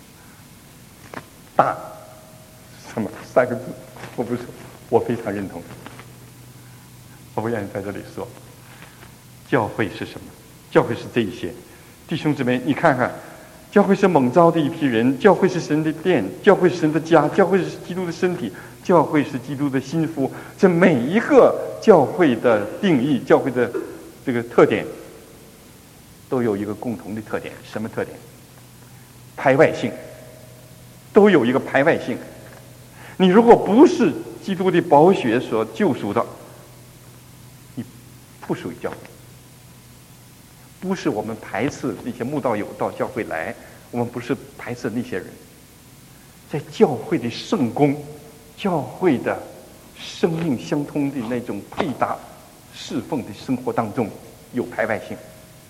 大什么三个字，我不说，我非常认同，我不愿意在这里说。教会是什么？教会是这一些，弟兄姊妹，你看看，教会是蒙召的一批人，教会是神的殿，教会是神的家，教会是基督的身体，教会是基督的心腹。这每一个教会的定义，教会的这个特点，都有一个共同的特点，什么特点？排外性，都有一个排外性。你如果不是基督的宝血所救赎的，你不属于教会。不是我们排斥那些慕道友到教会来，我们不是排斥那些人。在教会的圣工，教会的生命相通的那种配搭侍奉的生活当中，有排外性。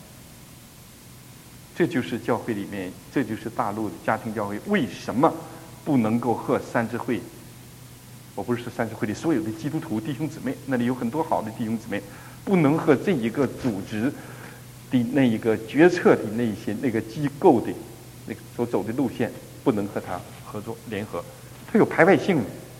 这就是教会里面，这就是大陆的家庭教会为什么不能够和三自会，我不是说三自会里所有的基督徒弟兄姊妹，那里有很多好的弟兄姊妹，不能和这一个组织的那一个决策的那一些那个机构的那个所走的路线，不能和他合作联合，它有排外性的。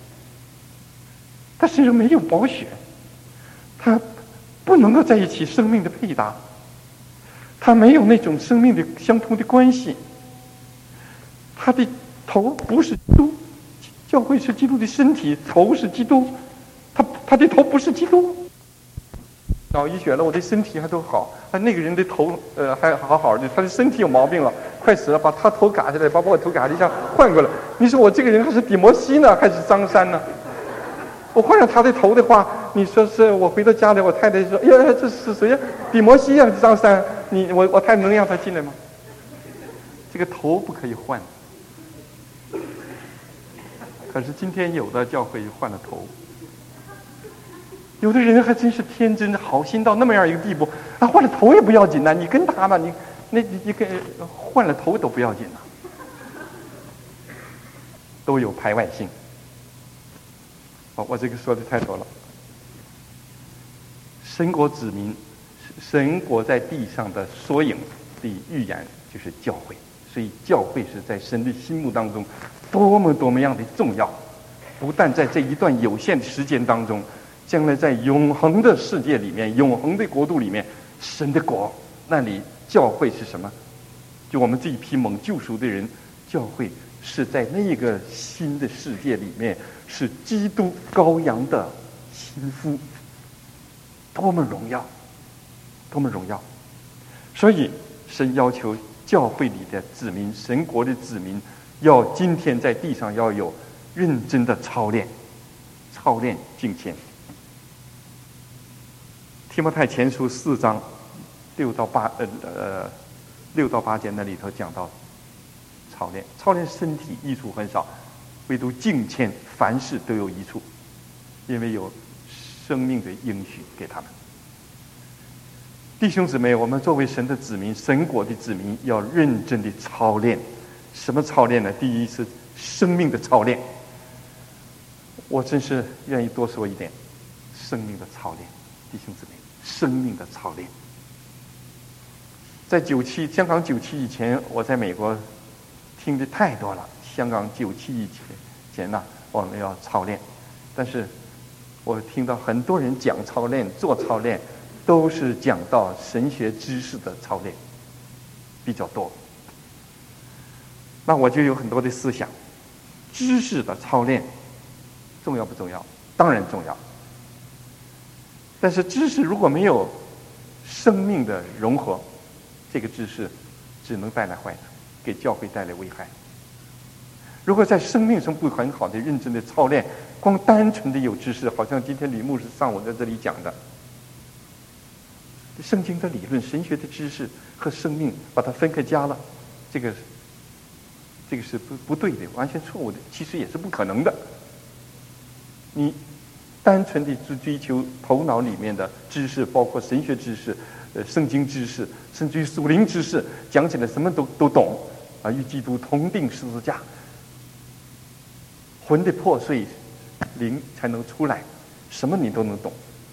他身上没有宝血，他不能够在一起生命的配搭，他没有那种生命的相通的关系， 他的头不是基督，教会是基督的身体，头是基督，他他的头不是基督。脑医学了，我的身体还都好，啊，那个人的头呃还好好的，他的身体有毛病了，快死了，把他头嘎下来，把我头嘎一下换过来。你说我这个人还是底摩西呢，还是张三呢？我换上他的头的话，你说是我回到家里，我太太说：“哎呀，这是谁呀？底摩西呀，张三，你我我太太能让他进来吗？”这个头不可以换。可是今天有的教会换了头。有的人还真是天真好心到那么样一个地步，啊，换了头也不要紧呐，你跟他吧，你那你你跟换了头都不要紧呐，都有排外性。好，我这个说的太多了。神国子民，神国在地上的缩影的预言就是教会，所以教会是在神的心目当中多么多么样的重要，不但在这一段有限的时间当中。将来在永恒的世界里面，永恒的国度里面，神的国那里，教会是什么？就我们这一批蒙救赎的人，教会是在那个新的世界里面，是基督羔羊的心腹，多么荣耀，多么荣耀！所以神要求教会里的子民，神国的子民，要今天在地上要有认真的操练，操练敬虔。提摩太前书四章六到八呃呃六到八节那里头讲到操练，操练身体益处很少，唯独敬虔凡事都有益处，因为有生命的应许给他们。弟兄姊妹，我们作为神的子民，神国的子民，要认真的操练。什么操练呢？第一是生命的操练。我真是愿意多说一点，生命的操练，弟兄姊妹。生命的操练，在九七香港九七以前，我在美国听的太多了。香港九七以前前呢，我们要操练，但是我听到很多人讲操练、做操练，都是讲到神学知识的操练比较多。那我就有很多的思想，知识的操练重要不重要？当然重要。但是知识如果没有生命的融合，这个知识只能带来坏的，给教会带来危害。如果在生命上不很好的认真的操练，光单纯的有知识，好像今天李牧师上午在这里讲的，圣经的理论、神学的知识和生命把它分开加了，这个这个是不不对的，完全错误的，其实也是不可能的。你单纯的去追求头脑里面的知识，包括神学知识、呃圣经知识，甚至于属灵知识，讲起来什么都都懂啊，与基督同定十字架，魂的破碎，灵才能出来，什么你都能懂。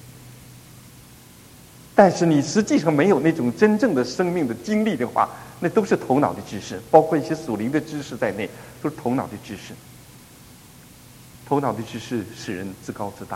但是你实际上没有那种真正的生命的经历的话，那都是头脑的知识，包括一些属灵的知识在内，都是头脑的知识。头脑的知识使人自高自大。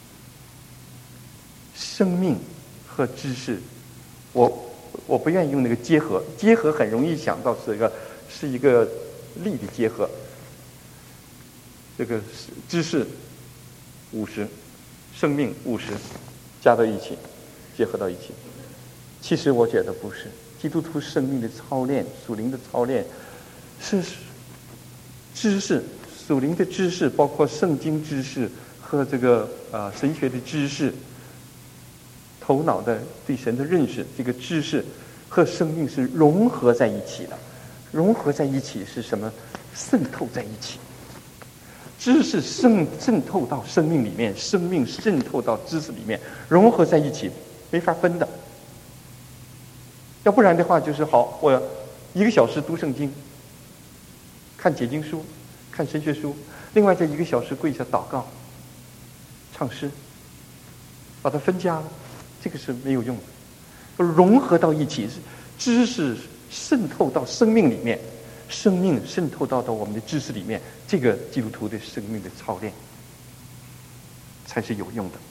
生命和知识，我我不愿意用那个结合，结合很容易想到是一个是一个力的结合。这个知识五十，生命五十，加到一起，结合到一起。其实我觉得不是，基督徒生命的操练，属灵的操练，是知识。属灵的知识包括圣经知识和这个呃神学的知识，头脑的对神的认识，这个知识和生命是融合在一起的。融合在一起是什么？渗透在一起。知识渗渗透到生命里面，生命渗透到知识里面，融合在一起，没法分的。要不然的话，就是好，我一个小时读圣经，看解经书。看神学书，另外在一个小时跪下祷告、唱诗，把它分家了，这个是没有用的。融合到一起，知识渗透到生命里面，生命渗透到到我们的知识里面，这个基督徒的生命的操练才是有用的。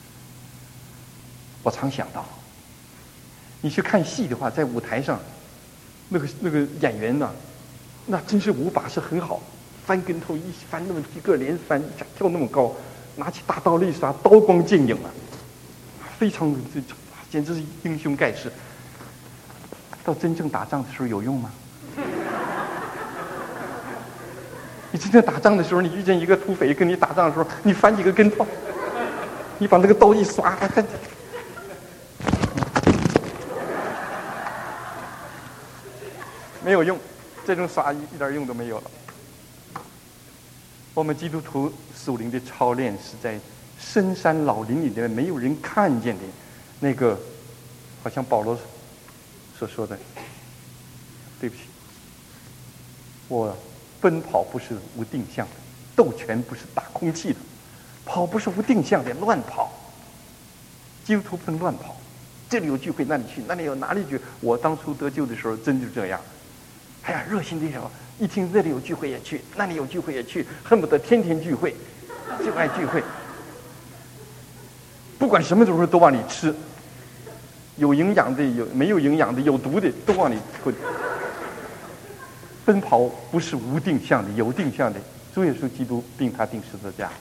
我常想到，你去看戏的话，在舞台上，那个那个演员呢、啊， 那真是武把式很好，翻跟头一翻那么几个连翻，跳那么高，拿起大刀一刷，刀光剑影啊，非常这简直是英雄盖世。到真正打仗的时候有用吗？你真正打仗的时候，你遇见一个土匪跟你打仗的时候，你翻几个跟头，你把那个刀一刷，他没有用，这种刷一一点用都没有了。我们基督徒属灵的操练是在深山老林里面没有人看见的，那个好像保罗所说的，对不起，我奔跑不是无定向的，斗拳不是打空气的，跑不是无定向的乱跑。基督徒不能乱跑，这里有聚会那里去，那里有哪里去？我当初得救的时候真就这样。哎呀，热心的人一听这里有聚会也去，那里有聚会也去，恨不得天天聚会，就爱聚会。不管什么时候都往里吃，有营养的有没有营养的，有毒的都往里吞。奔跑不是无定向的，有定向的。主耶稣基督并他定十字架，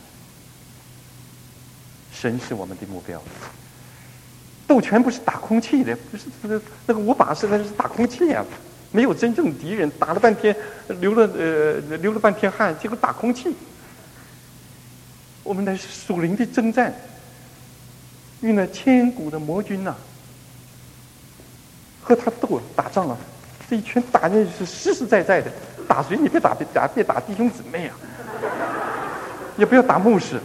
神是我们的目标。斗拳不是打空气的，不是那个那个武把式，那是打空气啊。没有真正的敌人，打了半天，流了呃流了半天汗，结果打空气。我们的属灵的征战，与那千古的魔君呐、啊，和他斗打仗啊，这一拳打进去是实实在在的。打谁？你别打别打别打弟兄姊妹啊，也不要打牧师。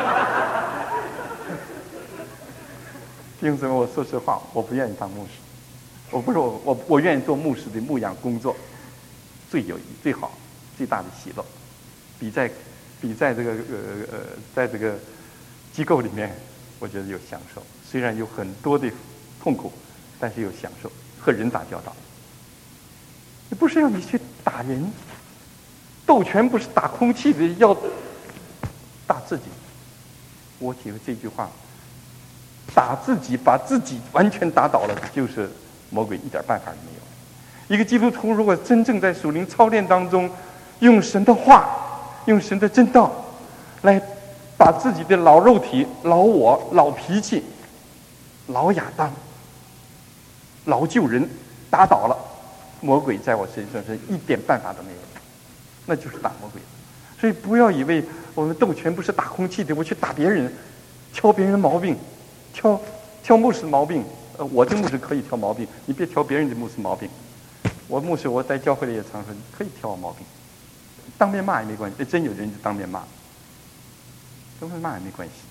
弟兄姊妹，我说实话，我不愿意当牧师。我不是我我我愿意做牧师的牧养工作，最有意最好最大的喜乐，比在比在这个呃呃在这个机构里面，我觉得有享受。虽然有很多的痛苦，但是有享受，和人打交道。也不是要你去打人，斗拳不是打空气的，要打自己。我体会这句话，打自己把自己完全打倒了，就是魔鬼一点办法都没有。一个基督徒如果真正在属灵操练当中，用神的话，用神的真道，来把自己的老肉体、老我、老脾气、老亚当、老旧人打倒了，魔鬼在我身上是一点办法都没有，那就是打魔鬼。所以不要以为我们斗拳不是打空气的，我去打别人，挑别人毛病，挑挑牧师的毛病。呃，我的牧师可以挑毛病，你别挑别人的牧师毛病。我牧师我在教会里也常说，你可以挑我毛病，当面骂也没关系。真有人就当面骂，当面骂也没关系。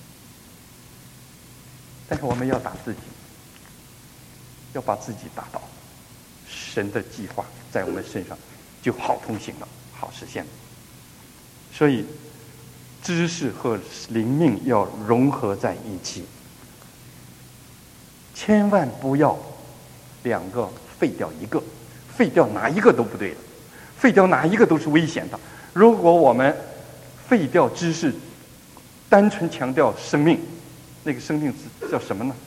但是我们要打自己，要把自己打倒，神的计划在我们身上就好通行了，好实现了。所以，知识和灵命要融合在一起。千万不要两个废掉一个，废掉哪一个都不对的，废掉哪一个都是危险的。如果我们废掉知识，单纯强调生命，那个生命是叫什么呢？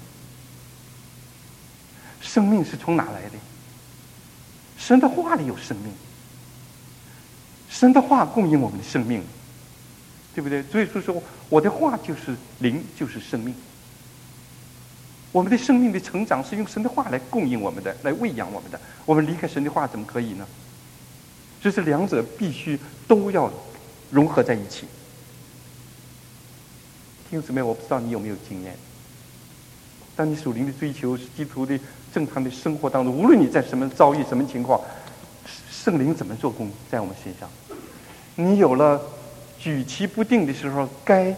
生命是从哪来的？神的话里有生命，神的话供应我们的生命，对不对？所以说，我的话就是灵，就是生命。我们的生命的成长是用神的话来供应我们的，来喂养我们的。我们离开神的话怎么可以呢？这是两者必须都要融合在一起。弟兄姊妹，我不知道你有没有经验，当你属灵的追求、基督徒的正常的生活当中，无论你在什么遭遇、什么情况，圣灵怎么做工在我们身上？你有了举棋不定的时候，该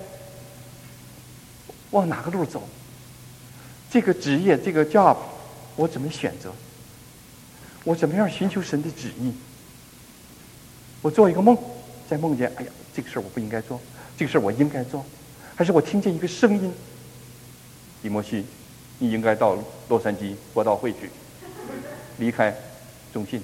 往哪个路走？这个职业，这个 job， 我怎么选择？我怎么样寻求神的旨意？我做一个梦，在梦见，哎呀，这个事儿我不应该做，这个事儿我应该做，还是我听见一个声音，提摩西，你应该到洛杉矶国道会去，离开中信。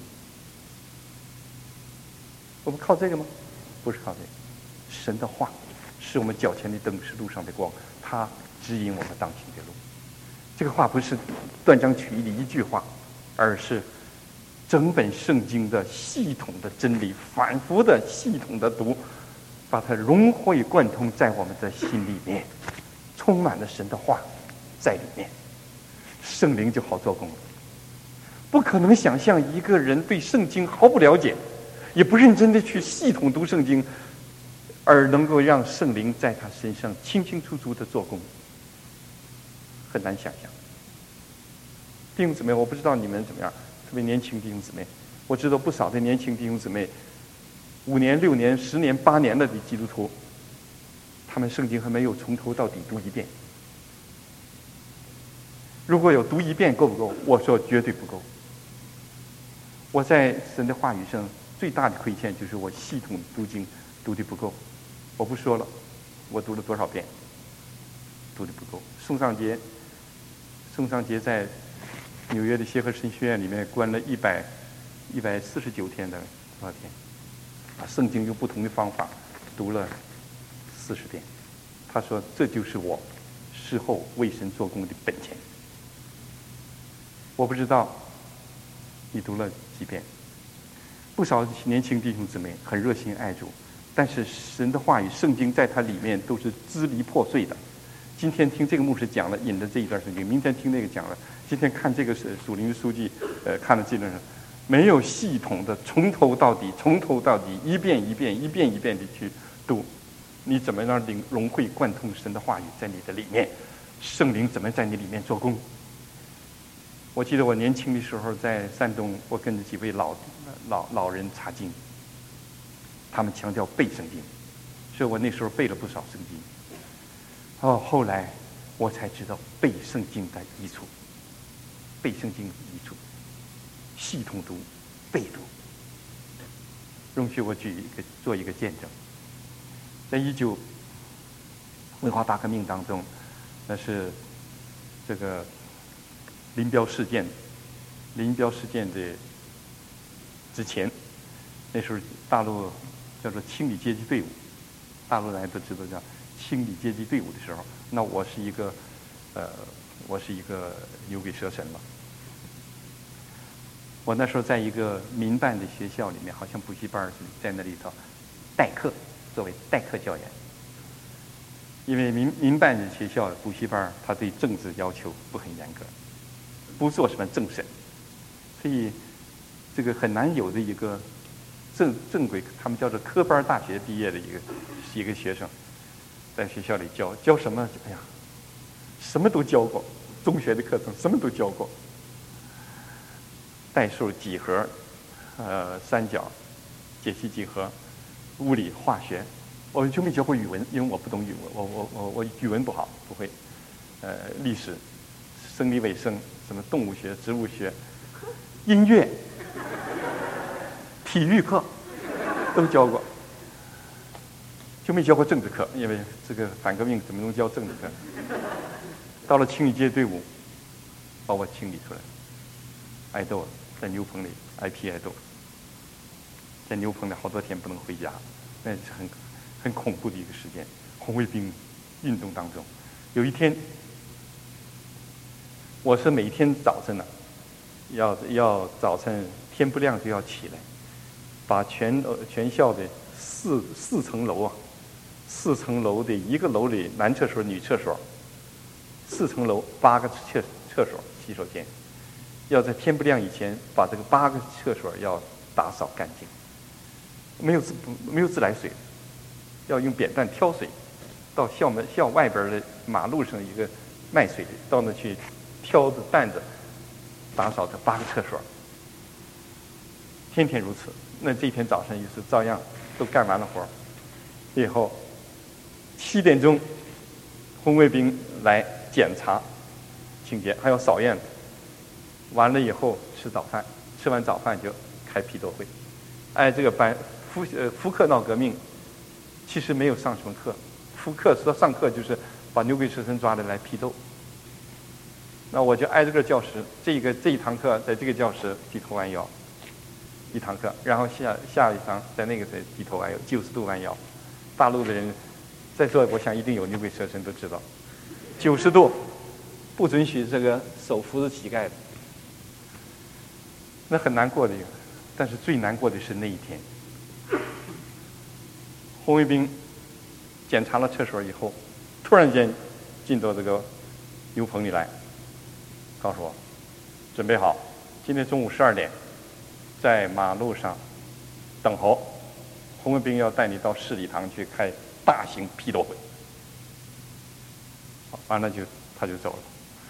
我们靠这个吗？不是靠这个，神的话是我们脚前的灯，是路上的光，它指引我们当行的路。这个话不是断章取义的一句话，而是整本圣经的系统的真理，反复的系统的读，把它融会贯通在我们的心里面，充满了神的话在里面，圣灵就好做工了。不可能想象一个人对圣经毫不了解，也不认真的去系统读圣经，而能够让圣灵在他身上清清楚楚的做工，很难想象。弟兄姊妹，我不知道你们怎么样，特别年轻弟兄姊妹，我知道不少的年轻弟兄姊妹，五年、六年、十年、八年的基督徒，他们圣经还没有从头到底读一遍。如果有读一遍够不够？我说绝对不够。我在神的话语上最大的亏欠就是我系统读经读的不够。我不说了，我读了多少遍，读的不够。宋尚杰，宋尚杰在纽约的协和神学院里面关了一百一百四十九天的多少天？把圣经用不同的方法读了四十遍。他说这就是我事后为神做工的本钱。我不知道你读了几遍。不少年轻弟兄姊妹很热心爱主，但是神的话语圣经在它里面都是支离破碎的。今天听这个牧师讲了，引了这一段圣经，明天听那个讲了，今天看这个是属灵的书记，呃，看了这段，没有系统的从头到底，从头到底一遍一遍一遍一遍的去读，你怎么让灵融会贯通神的话语在你的里面？圣灵怎么在你里面做工？我记得我年轻的时候在山东，我跟着几位老老老人查经，他们强调背圣经，所以我那时候背了不少圣经。哦，后来我才知道背圣经的益处，背圣经的益处，系统读，背读。容许我举一个做一个见证，在一九文化大革命当中，那是这个林彪事件，林彪事件的之前，那时候大陆叫做清理阶级队伍，大陆人都知道叫清理阶级队伍的时候，那我是一个，呃，我是一个牛鬼蛇神了。我那时候在一个民办的学校里面，好像补习班是在那里头代课，作为代课教员。因为民民办的学校补习班，他对政治要求不很严格，不做什么政审，所以这个很难有的一个正正规，他们叫做科班大学毕业的一个一个学生，在学校里教教什么？哎呀，什么都教过，中学的课程什么都教过，代数、几何、呃三角、解析几何、物理、化学。我就没教过语文，因为我不懂语文，我我我我语文不好，不会。呃，历史、生理卫生、什么动物学、植物学、音乐、体育课都教过，就没教过政治课，因为这个反革命怎么能教政治课？到了清理街队伍，把我清理出来，挨斗，在牛棚里挨批挨斗，在牛棚里好多天不能回家，那是很。很恐怖的一个事件，红卫兵运动当中，有一天，我是每天早晨呢，要要早晨天不亮就要起来，把全呃全校的四四层楼啊，四层楼的一个楼里男厕所、女厕所，四层楼八个厕厕所、洗手间，要在天不亮以前把这个八个厕所要打扫干净，没有自没有自来水。要用扁担挑水，到校门校外边的马路上一个卖水的，到那去挑着担子打扫这八个厕所，天天如此。那这天早上也是照样都干完了活以后七点钟，红卫兵来检查清洁，还要扫院子。完了以后吃早饭，吃完早饭就开批斗会。哎，这个班福呃福克闹革命。其实没有上什么课，复课说上课就是把牛鬼蛇神抓来来批斗。那我就挨着个教室，这个这一堂课在这个教室低头弯腰，一堂课，然后下下一堂在那个在低头弯腰，九十度弯腰。大陆的人在座，我想一定有牛鬼蛇神都知道，九十度不准许这个手扶着膝盖的。 那很难过的一个，但是最难过的是那一天，红卫兵检查了厕所以后，突然间进到这个牛棚里来，告诉我准备好，今天中午十二点在马路上等候，红卫兵要带你到市礼堂去开大型批斗会。完了就他就走了。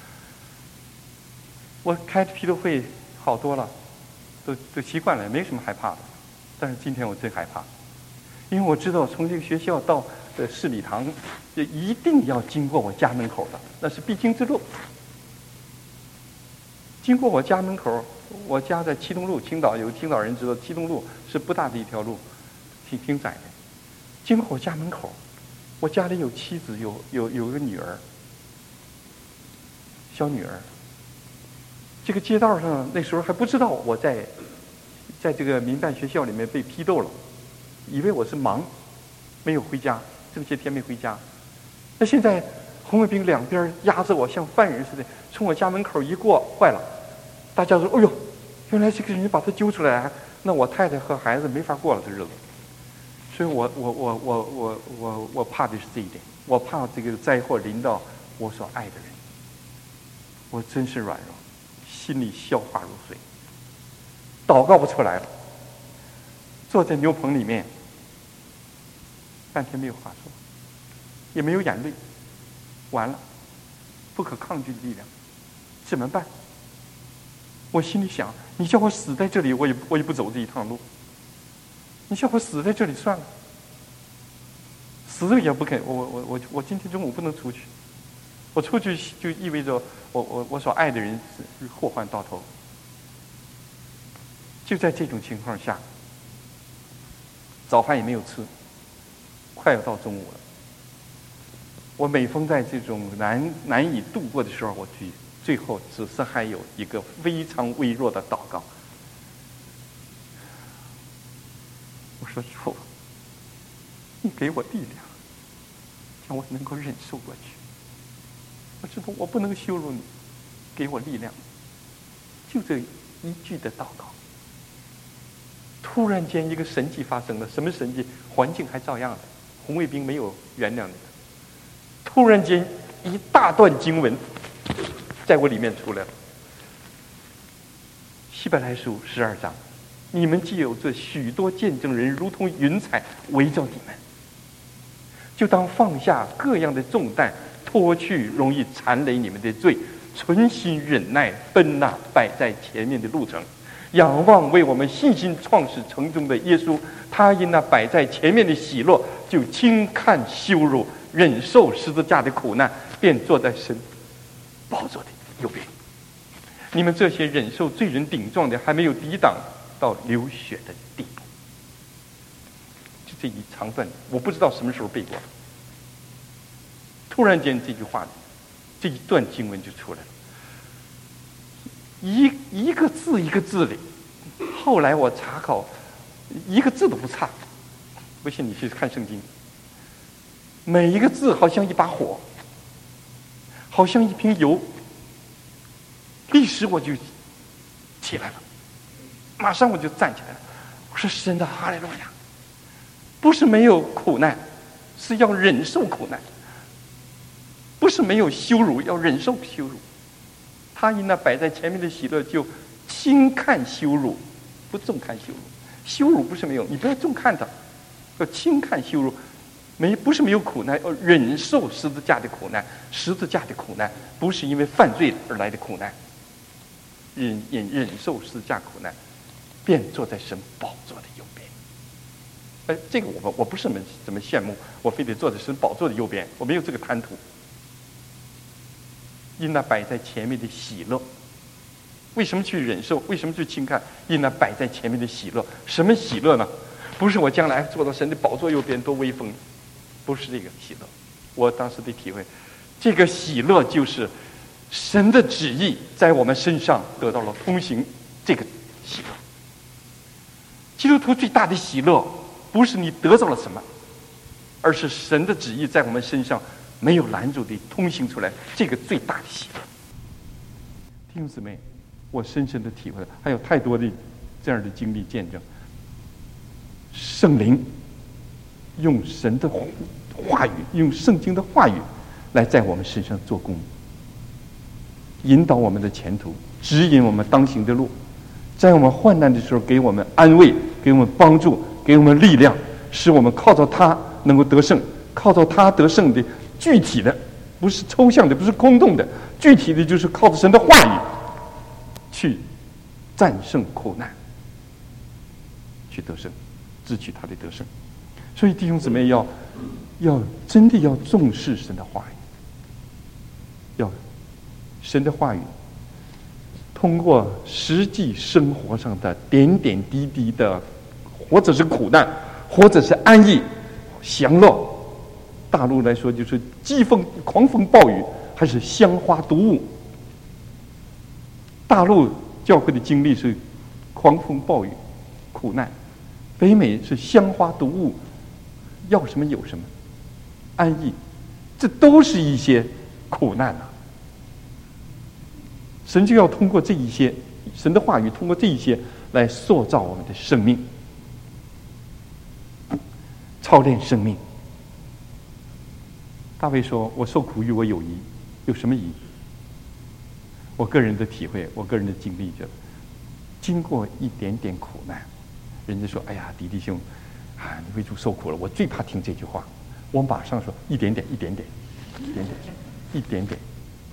我开批斗会好多了，都都习惯了，没什么害怕的。但是今天我真害怕，因为我知道从这个学校到呃市礼堂，就一定要经过我家门口的，那是必经之路。经过我家门口，我家在七东路，青岛有青岛人知道，七东路是不大的一条路，挺挺窄的。经过我家门口，我家里有妻子，有有有个女儿，小女儿。这个街道上那时候还不知道我在，在这个民办学校里面被批斗了，以为我是忙，没有回家，这么些天没回家。那现在红卫兵两边压着我，像犯人似的，从我家门口一过，坏了，大家说：“哎呦，原来这个人把他揪出来，那我太太和孩子没法过了这日子。”所以我我我我我我我怕的是这一点，我怕这个灾祸临到我所爱的人，我真是软弱。心里消化如水，祷告不出来了。坐在牛棚里面，半天没有话说，也没有眼泪，完了，不可抗拒的力量，怎么办？我心里想，你叫我死在这里，我也我也不走这一趟路。你叫我死在这里算了，死了也不肯。我我我我今天中午不能出去。我出去就意味着我我我所爱的人祸患到头。就在这种情况下，早饭也没有吃，快要到中午了。我每逢在这种难难以度过的时候，我去最后只是还有一个非常微弱的祷告。我说主，你给我力量，让我能够忍受过去。我知道我不能羞辱你，给我力量。就这一句的祷告，突然间一个神迹发生了。什么神迹？环境还照样的，红卫兵没有原谅你的。突然间一大段经文在我里面出来了。希伯来书十二章，你们既有这许多见证人，如同云彩围着你们，就当放下各样的重担，脱去容易缠累你们的罪，存心忍耐，奔那摆在前面的路程，仰望为我们信心创始成终的耶稣。他因那摆在前面的喜乐，就轻看羞辱，忍受十字架的苦难，便坐在神宝座的右边。你们这些忍受罪人顶撞的，还没有抵挡到流血的地步。就这一长段，我不知道什么时候背过了。突然间这句话，这一段经文就出来了，一一个字一个字的。后来我查考，一个字都不差。不信你去看圣经，每一个字好像一把火，好像一瓶油，立时我就起来了，马上我就站起来了。我说：“神的哈利路亚！不是没有苦难，是要忍受苦难。不是没有羞辱，要忍受羞辱。他因那摆在前面的喜乐，就轻看羞辱，不重看羞辱。羞辱不是没有，你不要重看它，要轻看羞辱。没不是没有苦难，要忍受十字架的苦难。十字架的苦难不是因为犯罪而来的苦难，忍忍忍受十字架苦难，便坐在神宝座的右边。哎，这个我我不是怎么怎么羡慕，我非得坐在神宝座的右边，我没有这个贪图。因那摆在前面的喜乐，为什么去忍受？为什么去轻看？因那摆在前面的喜乐，什么喜乐呢？不是我将来坐到神的宝座右边多威风，不是这个喜乐。我当时的体会，这个喜乐就是神的旨意在我们身上得到了通行，这个喜乐。基督徒最大的喜乐，不是你得到了什么，而是神的旨意在我们身上没有拦阻的通行出来，这个最大的喜乐。弟兄姊妹， 我深深的体会，还有太多的这样的经历见证。圣灵用神的话语，用圣经的话语来在我们身上做工，引导我们的前途，指引我们当行的路，在我们患难的时候给我们安慰，给我们帮助，给我们力量，使我们靠着他能够得胜。靠着他得胜的具体的，不是抽象的，不是空洞的，具体的就是靠着神的话语去战胜苦难，去得胜，支取他的得胜。所以弟兄姊妹要要真的要重视神的话语，要神的话语通过实际生活上的点点滴滴的，或者是苦难，或者是安逸享乐，大陆来说就是疾风狂风暴雨，还是香花毒雾。大陆教会的经历是狂风暴雨苦难，北美是香花毒雾，要什么有什么，安逸，这都是一些苦难啊。神就要通过这一些，神的话语通过这一些来塑造我们的生命，操练生命。大卫说：“我受苦与我有益，有什么益？”我个人的体会，我个人的经历，觉得经过一点点苦难，人家说：“哎呀，弟弟兄，啊，你为主受苦了。”我最怕听这句话，我马上说：“一点点，一点点，一点点，一点点，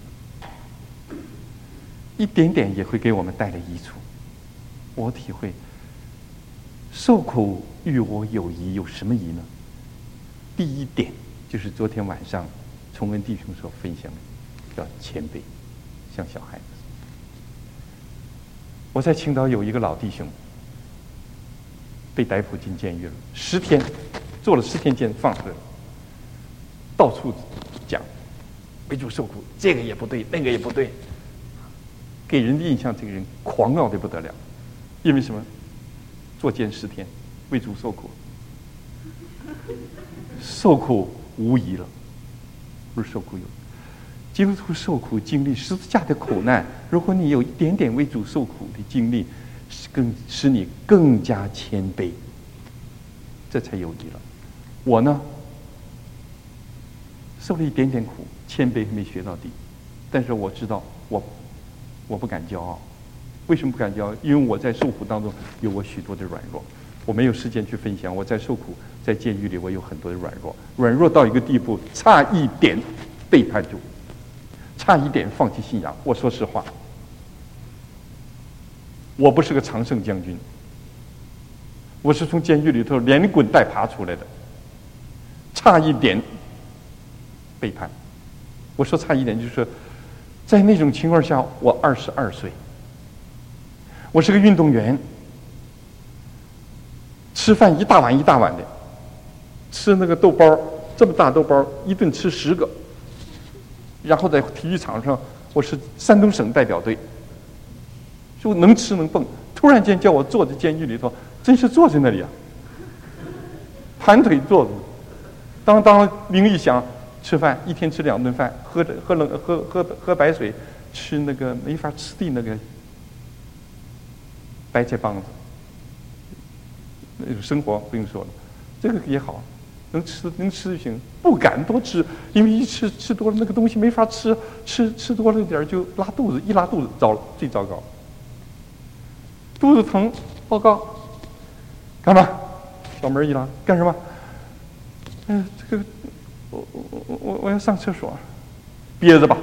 一点点也会给我们带来益处。”我体会，受苦与我有益，有什么益呢？第一点。就是昨天晚上崇恩弟兄所分享的，叫谦卑，像小孩子。我在青岛有一个老弟兄，被逮捕进监狱了，十天，坐了十天监放出来了，到处讲为主受苦，这个也不对，那个也不对，给人的印象这个人狂傲的不得了。因为什么？坐监十天，为主受苦，受苦无疑了，不是受苦有。基督徒受苦经历十字架的苦难，如果你有一点点为主受苦的经历，更使你更加谦卑，这才有益了。我呢，受了一点点苦，谦卑没学到底，但是我知道我我不敢骄傲。为什么不敢骄傲？因为我在受苦当中有我许多的软弱，我没有时间去分享。我在受苦，在监狱里，我有很多的软弱，软弱到一个地步，差一点背叛主，差一点放弃信仰。我说实话，我不是个常胜将军，我是从监狱里头连滚带爬出来的，差一点背叛。我说差一点，就是在那种情况下，我二十二岁。我是个运动员，吃饭一大碗一大碗的，吃那个豆包，这么大豆包，一顿吃十个。然后在体育场上，我是山东省代表队，就能吃能蹦。突然间叫我坐在监狱里头，真是坐在那里啊，盘腿坐着。当当铃一响，吃饭，一天吃两顿饭，喝着喝冷喝喝喝白水，吃那个没法吃的那个白菜帮子，那种生活不用说了，这个也好，能吃能吃就行，不敢多吃，因为一吃吃多了那个东西没法吃，吃吃多了点就拉肚子，一拉肚子糟了，最糟糕。肚子疼，报告，干嘛？小门一拉，干什么？哎、呃，这个我我我我我要上厕所，憋着吧。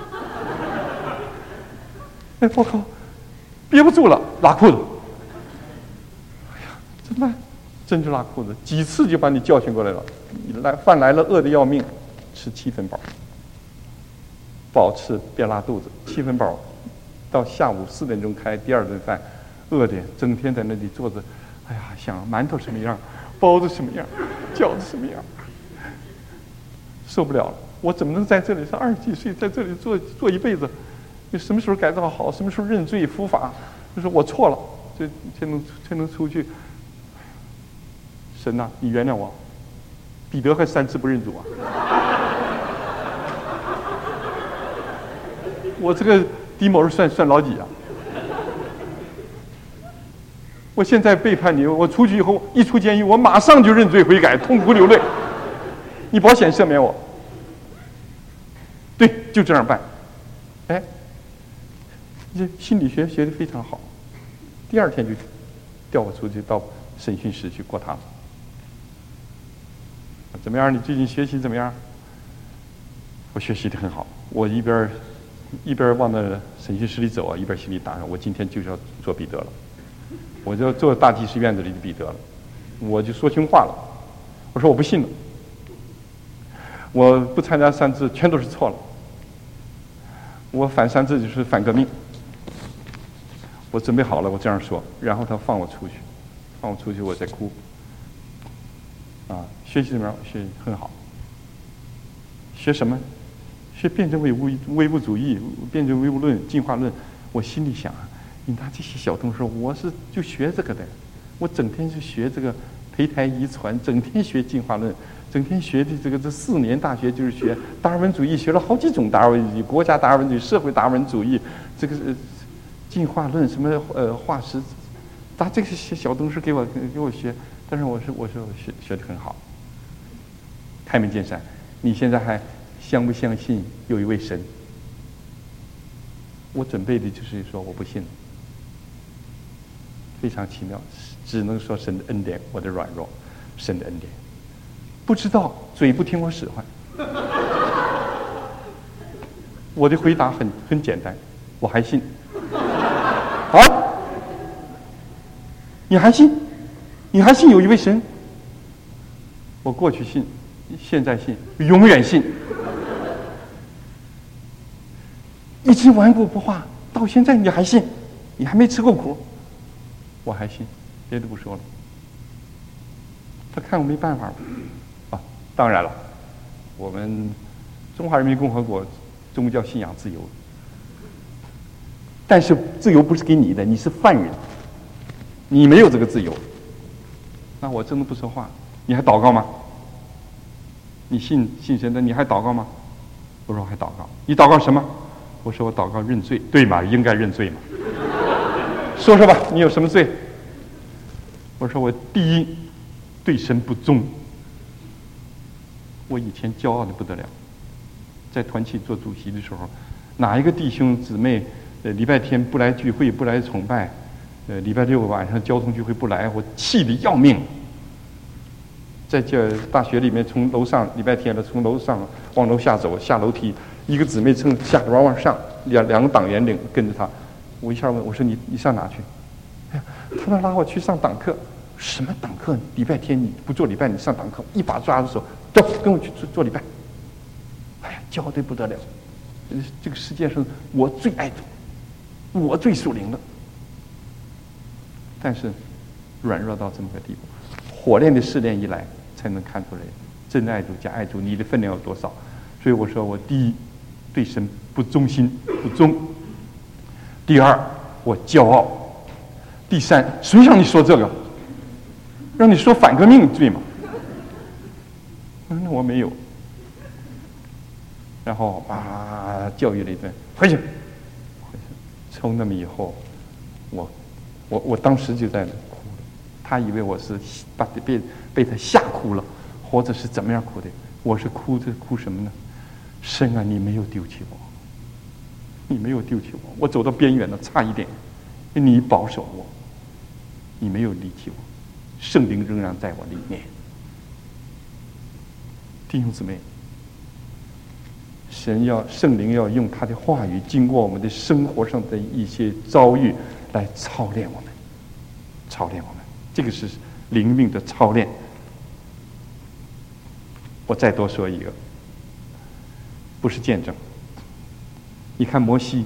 哎，报告。憋不住了，拉裤子。哎呀，怎么办？真就拉裤子，几次就把你教训过来了。你来饭来了，饿得要命，吃七分饱，饱吃别拉肚子。七分饱，到下午四点钟开第二顿饭，饿的整天在那里坐着。哎呀，想馒头什么样，包子什么样，饺子什么样，受不了了。我怎么能在这里？是二十几岁，在这里做做一辈子？什么时候改造好？什么时候认罪伏法？就是我错了，这才能才能出去。神呐、啊，你原谅我！彼得还三次不认主啊！我这个低谋算算老几啊？ 我现在背叛你，我出去以后一出监狱，我马上就认罪悔改，痛哭流泪。你保险赦免我。对，就这样办。哎，这心理学学得非常好。第二天就调我出去到审讯室去过堂。怎么样？你最近学习怎么样？我学习得很好。我一边一边往那审讯室里走啊，一边心里打算：我今天就是要做彼得了。我就做大祭司院子里的彼得了。我就说清话了，我说我不信了，我不参加三自，全都是错了。我反三自就是反革命。我准备好了，我这样说，然后他放我出去，放我出去，我再哭。啊，学习怎么样？学很好。学什么？学辩证唯物唯物主义、辩证唯物论、进化论。我心里想啊，你拿这些小东西，我是就学这个的，我整天就学这个胚胎遗传，整天学进化论，整天学的这个这四年大学就是学达尔文主义，学了好几种达尔文主义，国家达尔文主义、社会达尔文主义，这个是进化论什么呃化石，拿这些小东西给我给我学，但是我是我说我学学得很好。开门见山，你现在还相不相信有一位神？我准备的就是说我不信了。非常奇妙，只能说神的恩典，我的软弱，神的恩典。不知道，嘴不听我使唤。我的回答很很简单，我还信。啊？你还信？你还信有一位神？我过去信，现在信，永远信。一直顽固不化，到现在你还信？你还没吃过苦？我还信，别的不说了。他看我没办法了。啊，当然了，我们中华人民共和国宗教信仰自由，但是自由不是给你的，你是犯人，你没有这个自由。那我真的不说话，你还祷告吗？你信信神的，你还祷告吗？我说我还祷告。你祷告什么？我说我祷告认罪，对嘛？应该认罪嘛。说说吧，你有什么罪？我说我第一，对神不忠。我以前骄傲的不得了，在团契做主席的时候，哪一个弟兄姊妹，呃，礼拜天不来聚会，不来崇拜，呃，礼拜六晚上交通聚会不来，我气得要命。在这大学里面，从楼上礼拜天了，从楼上往楼下走，下楼梯，一个姊妹从下边往上，两两个党员领跟着他，我一下问我说你你上哪去？哎呀，他们拉我去上党课。什么党课？礼拜天你不做礼拜，你上党课？一把抓住手，走，跟我去做做礼拜。哎呀，骄傲得不得了！这个世界上我最爱主，我最属灵了。但是软弱到这么个地步，火炼的试炼一来，才能看出来真爱主加爱主你的分量有多少。所以我说我第一对神不忠心不忠，第二我骄傲，第三谁让你说这个？让你说反革命罪吗？那我没有。然后啊，教育了一顿，回去。从那么以后，我我我当时就在那哭了。他以为我是把被被他吓哭了，或者是怎么样哭的。我是哭着哭什么呢？神啊，你没有丢弃我，你没有丢弃我，我走到边缘了，差一点，你保守我，你没有离弃我。圣灵仍然在我里面。弟兄姊妹，神要圣灵要用他的话语，经过我们的生活上的一些遭遇来操练我们，操练我们，这个是灵命的操练。我再多说一个，不是见证。你看摩西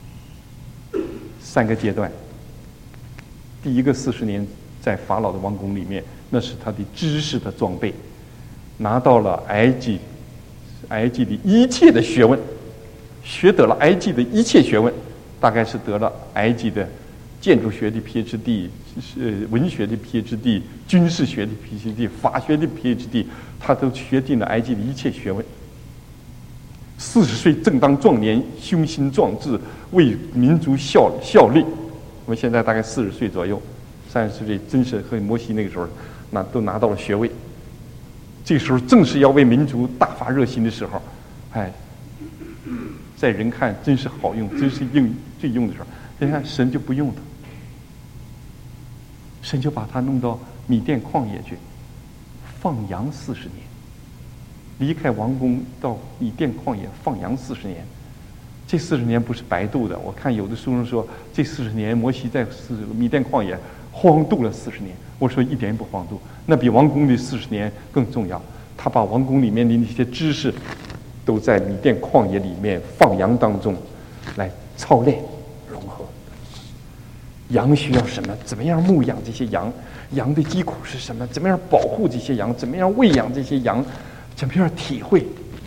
三个阶段，第一个四十年在法老的王宫里面，那是他的知识的装备，拿到了埃及埃及的一切的学问，学得了埃及的一切学问，大概是得了埃及的建筑学的 P H D， 是文学的 P H D， 军事学的 P H D， 法学的 P H D， 他都学尽了埃及的一切学问。四十岁正当壮年，雄心壮志，为民族效效力。我们现在大概四十岁左右， 三十岁真是和摩西那个时候拿都拿到了学位。这时候正是要为民族大发热心的时候，哎，在人看真是好用，真是应最用的时候，人看神就不用他，神就把他弄到米甸旷野去放羊四十年，离开王宫到米甸旷野放羊四十年。这四十年不是白度的，我看有的书上说这四十年摩西在米甸旷野荒度了四十年，我说一点也不荒度，那比王宫的四十年更重要。他把王宫里面的那些知识都在米甸旷野里面放羊当中来操练融合。羊需要什么？怎么样牧养这些羊？羊的疾苦是什么？怎么样保护这些羊？怎么样喂养这些羊？怎么样体会？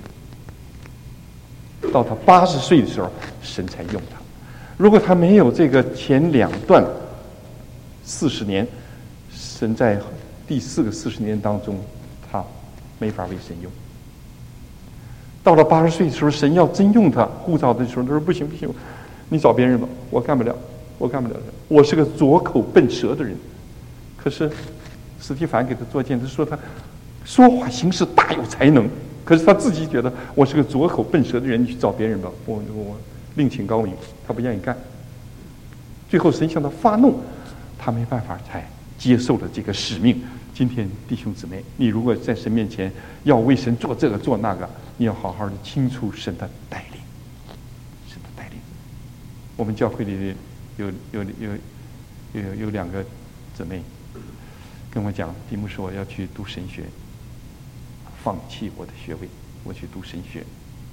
到他八十岁的时候，神才用他。如果他没有这个前两段四十年，神在第四个四十年当中，他没法为神用。到了八十岁的时候，神要真用他，呼召的时候，他说不行不行，你找别人吧，我干不了，我干不了，我是个拙口笨舌的人。可是史蒂凡给他做见，他说他说话行事大有才能。可是他自己觉得我是个拙口笨舌的人，你去找别人吧，我我另请高明，他不愿意干。最后神向他发怒，他没办法才接受了这个使命。今天弟兄姊妹，你如果在神面前要为神做这个做那个，你要好好的清楚神的带领，神的带领。我们教会里有有有有有两个姊妹跟我讲，题目是我要去读神学。放弃我的学位，我去读神学。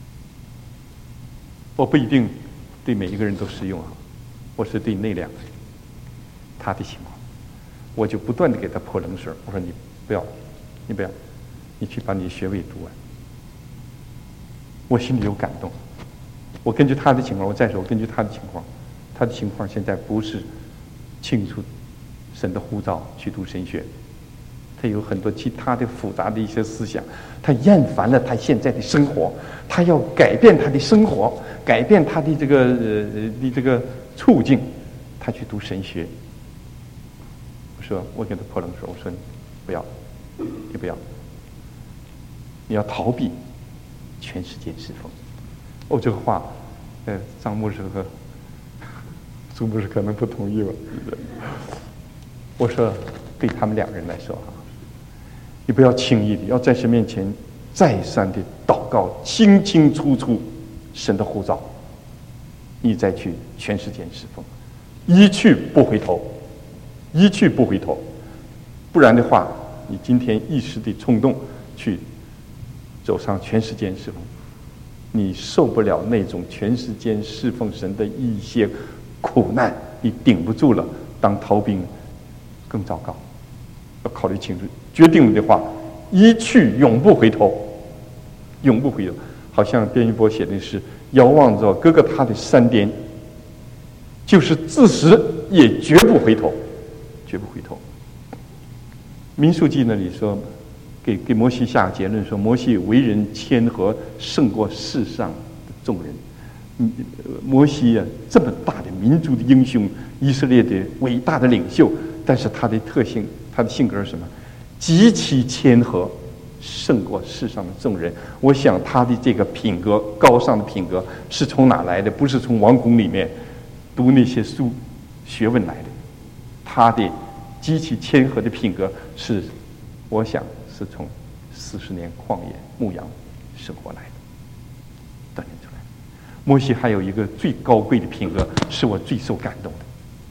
我不一定对每一个人都适用啊，我是对那两个人他的情况，我就不断的给他泼冷水。我说你不要，你不要，你去把你的学位读完。我心里有感动，我根据他的情况，我再说，我根据他的情况，他的情况现在不是清楚神的呼召去读神学。他有很多其他的复杂的一些思想，他厌烦了他现在的生活，他要改变他的生活，改变他的这个呃的这个处境，他去读神学。我说我给他泼冷水，我说你不要，你不要，你要逃避全世界侍奉。哦，这个话，呃，张牧师和朱牧师可能不同意吧。我说对他们两个人来说啊。你不要轻易的，要在神面前再三的祷告，清清楚楚神的呼召，你再去全世界侍奉，一去不回头，一去不回头。不然的话，你今天一时的冲动去走上全世界侍奉，你受不了那种全世界侍奉神的一些苦难，你顶不住了，当逃兵更糟糕。要考虑清楚，决定了的话，一去永不回头，永不回头。好像边一波写的是遥望着哥哥他的山巅，就是自死也绝不回头，绝不回头。民数记那里说，给给摩西下结论说，摩西为人谦和，胜过世上的众人。嗯，摩西啊，这么大的民族的英雄，以色列的伟大的领袖，但是他的特性。他的性格是什么？极其谦和，胜过世上的众人。我想他的这个品格，高尚的品格是从哪来的？不是从王宫里面读那些书学问来的。他的极其谦和的品格是，我想是从四十年旷野牧羊生活来的，锻炼出来的。摩西还有一个最高贵的品格，是我最受感动的。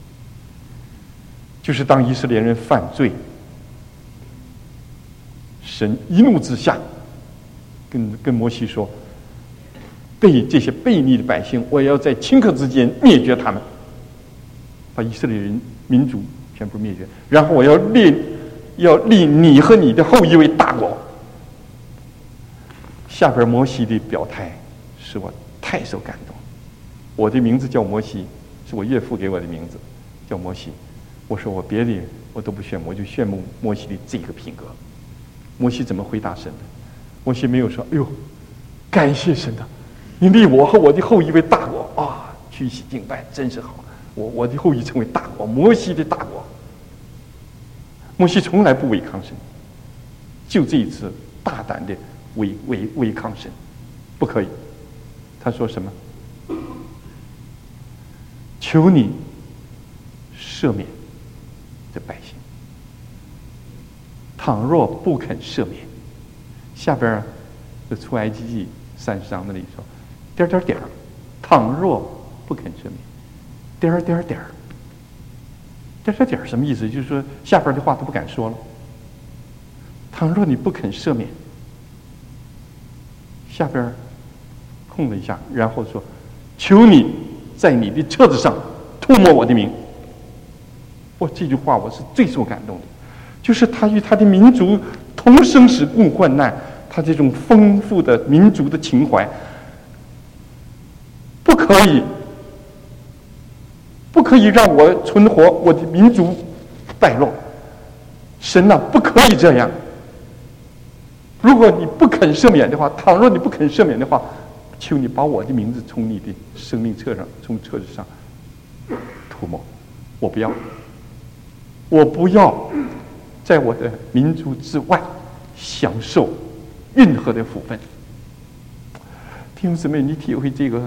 就是当以色列人犯罪，神一怒之下跟跟摩西说，对这些悖逆的百姓，我要在顷刻之间灭绝他们，把以色列人民族全部灭绝，然后我要立要立你和你的后裔为大国。下边摩西的表态使我太受感动。我的名字叫摩西，是我岳父给我的名字，叫摩西。我说我别的我都不羡慕，我就羡慕摩西的这个品格。摩西怎么回答神的？摩西没有说：“哎呦，感谢神的，你立我和我的后裔为大国啊！屈膝敬拜，真是好。我我的后裔成为大国，摩西的大国。” 摩西从来不违抗神，就这一次大胆的违违违抗神，不可以。他说什么？求你赦免这百姓。倘若不肯赦免，下边这出埃及记三十章那里说，点点点，倘若不肯赦免，点点点，点点点什么意思？就是说下边的话都不敢说了。倘若你不肯赦免，下边空了一下，然后说，求你在你的册子上涂抹我的名。我这句话我是最受感动的，就是他与他的民族同生死共患难，他这种丰富的民族的情怀，不可以，不可以让我存活，我的民族败落。神呐、啊，不可以这样。如果你不肯赦免的话，倘若你不肯赦免的话，求你把我的名字从你的生命册上，从册子上涂抹。我不要，我不要在我的民族之外享受任何的福分。弟兄姊妹，你体会这个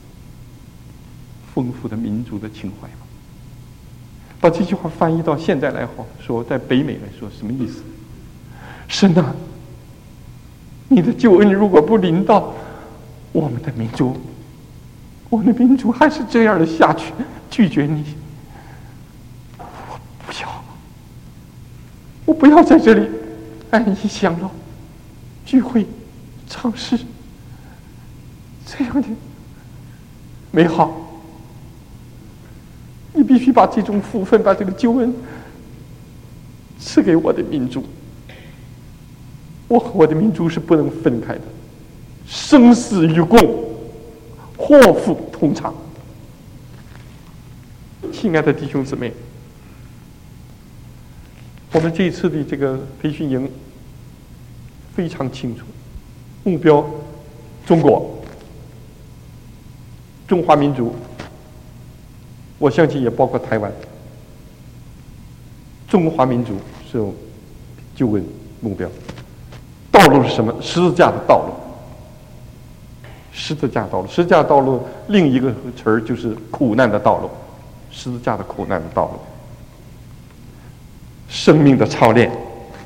丰富的民族的情怀吗？把这句话翻译到现在来说，在北美来说，什么意思？神啊，你的救恩如果不临到我们的民族，我们的民族还是这样的下去，拒绝你，我不要，我不要在这里安逸享乐、聚会、唱诗这样的美好。你必须把这种福分，把这个救恩赐给我的民族。我和我的民族是不能分开的，生死与共，祸福同场。亲爱的弟兄姊妹，我们这一次的这个培训营非常清楚，目标中国，中华民族，我相信也包括台湾。中华民族是有救恩目标，道路是什么？十字架的道路。十字架道路，十字架道路另一个词儿就是苦难的道路，十字架的苦难的道路。生命的操练，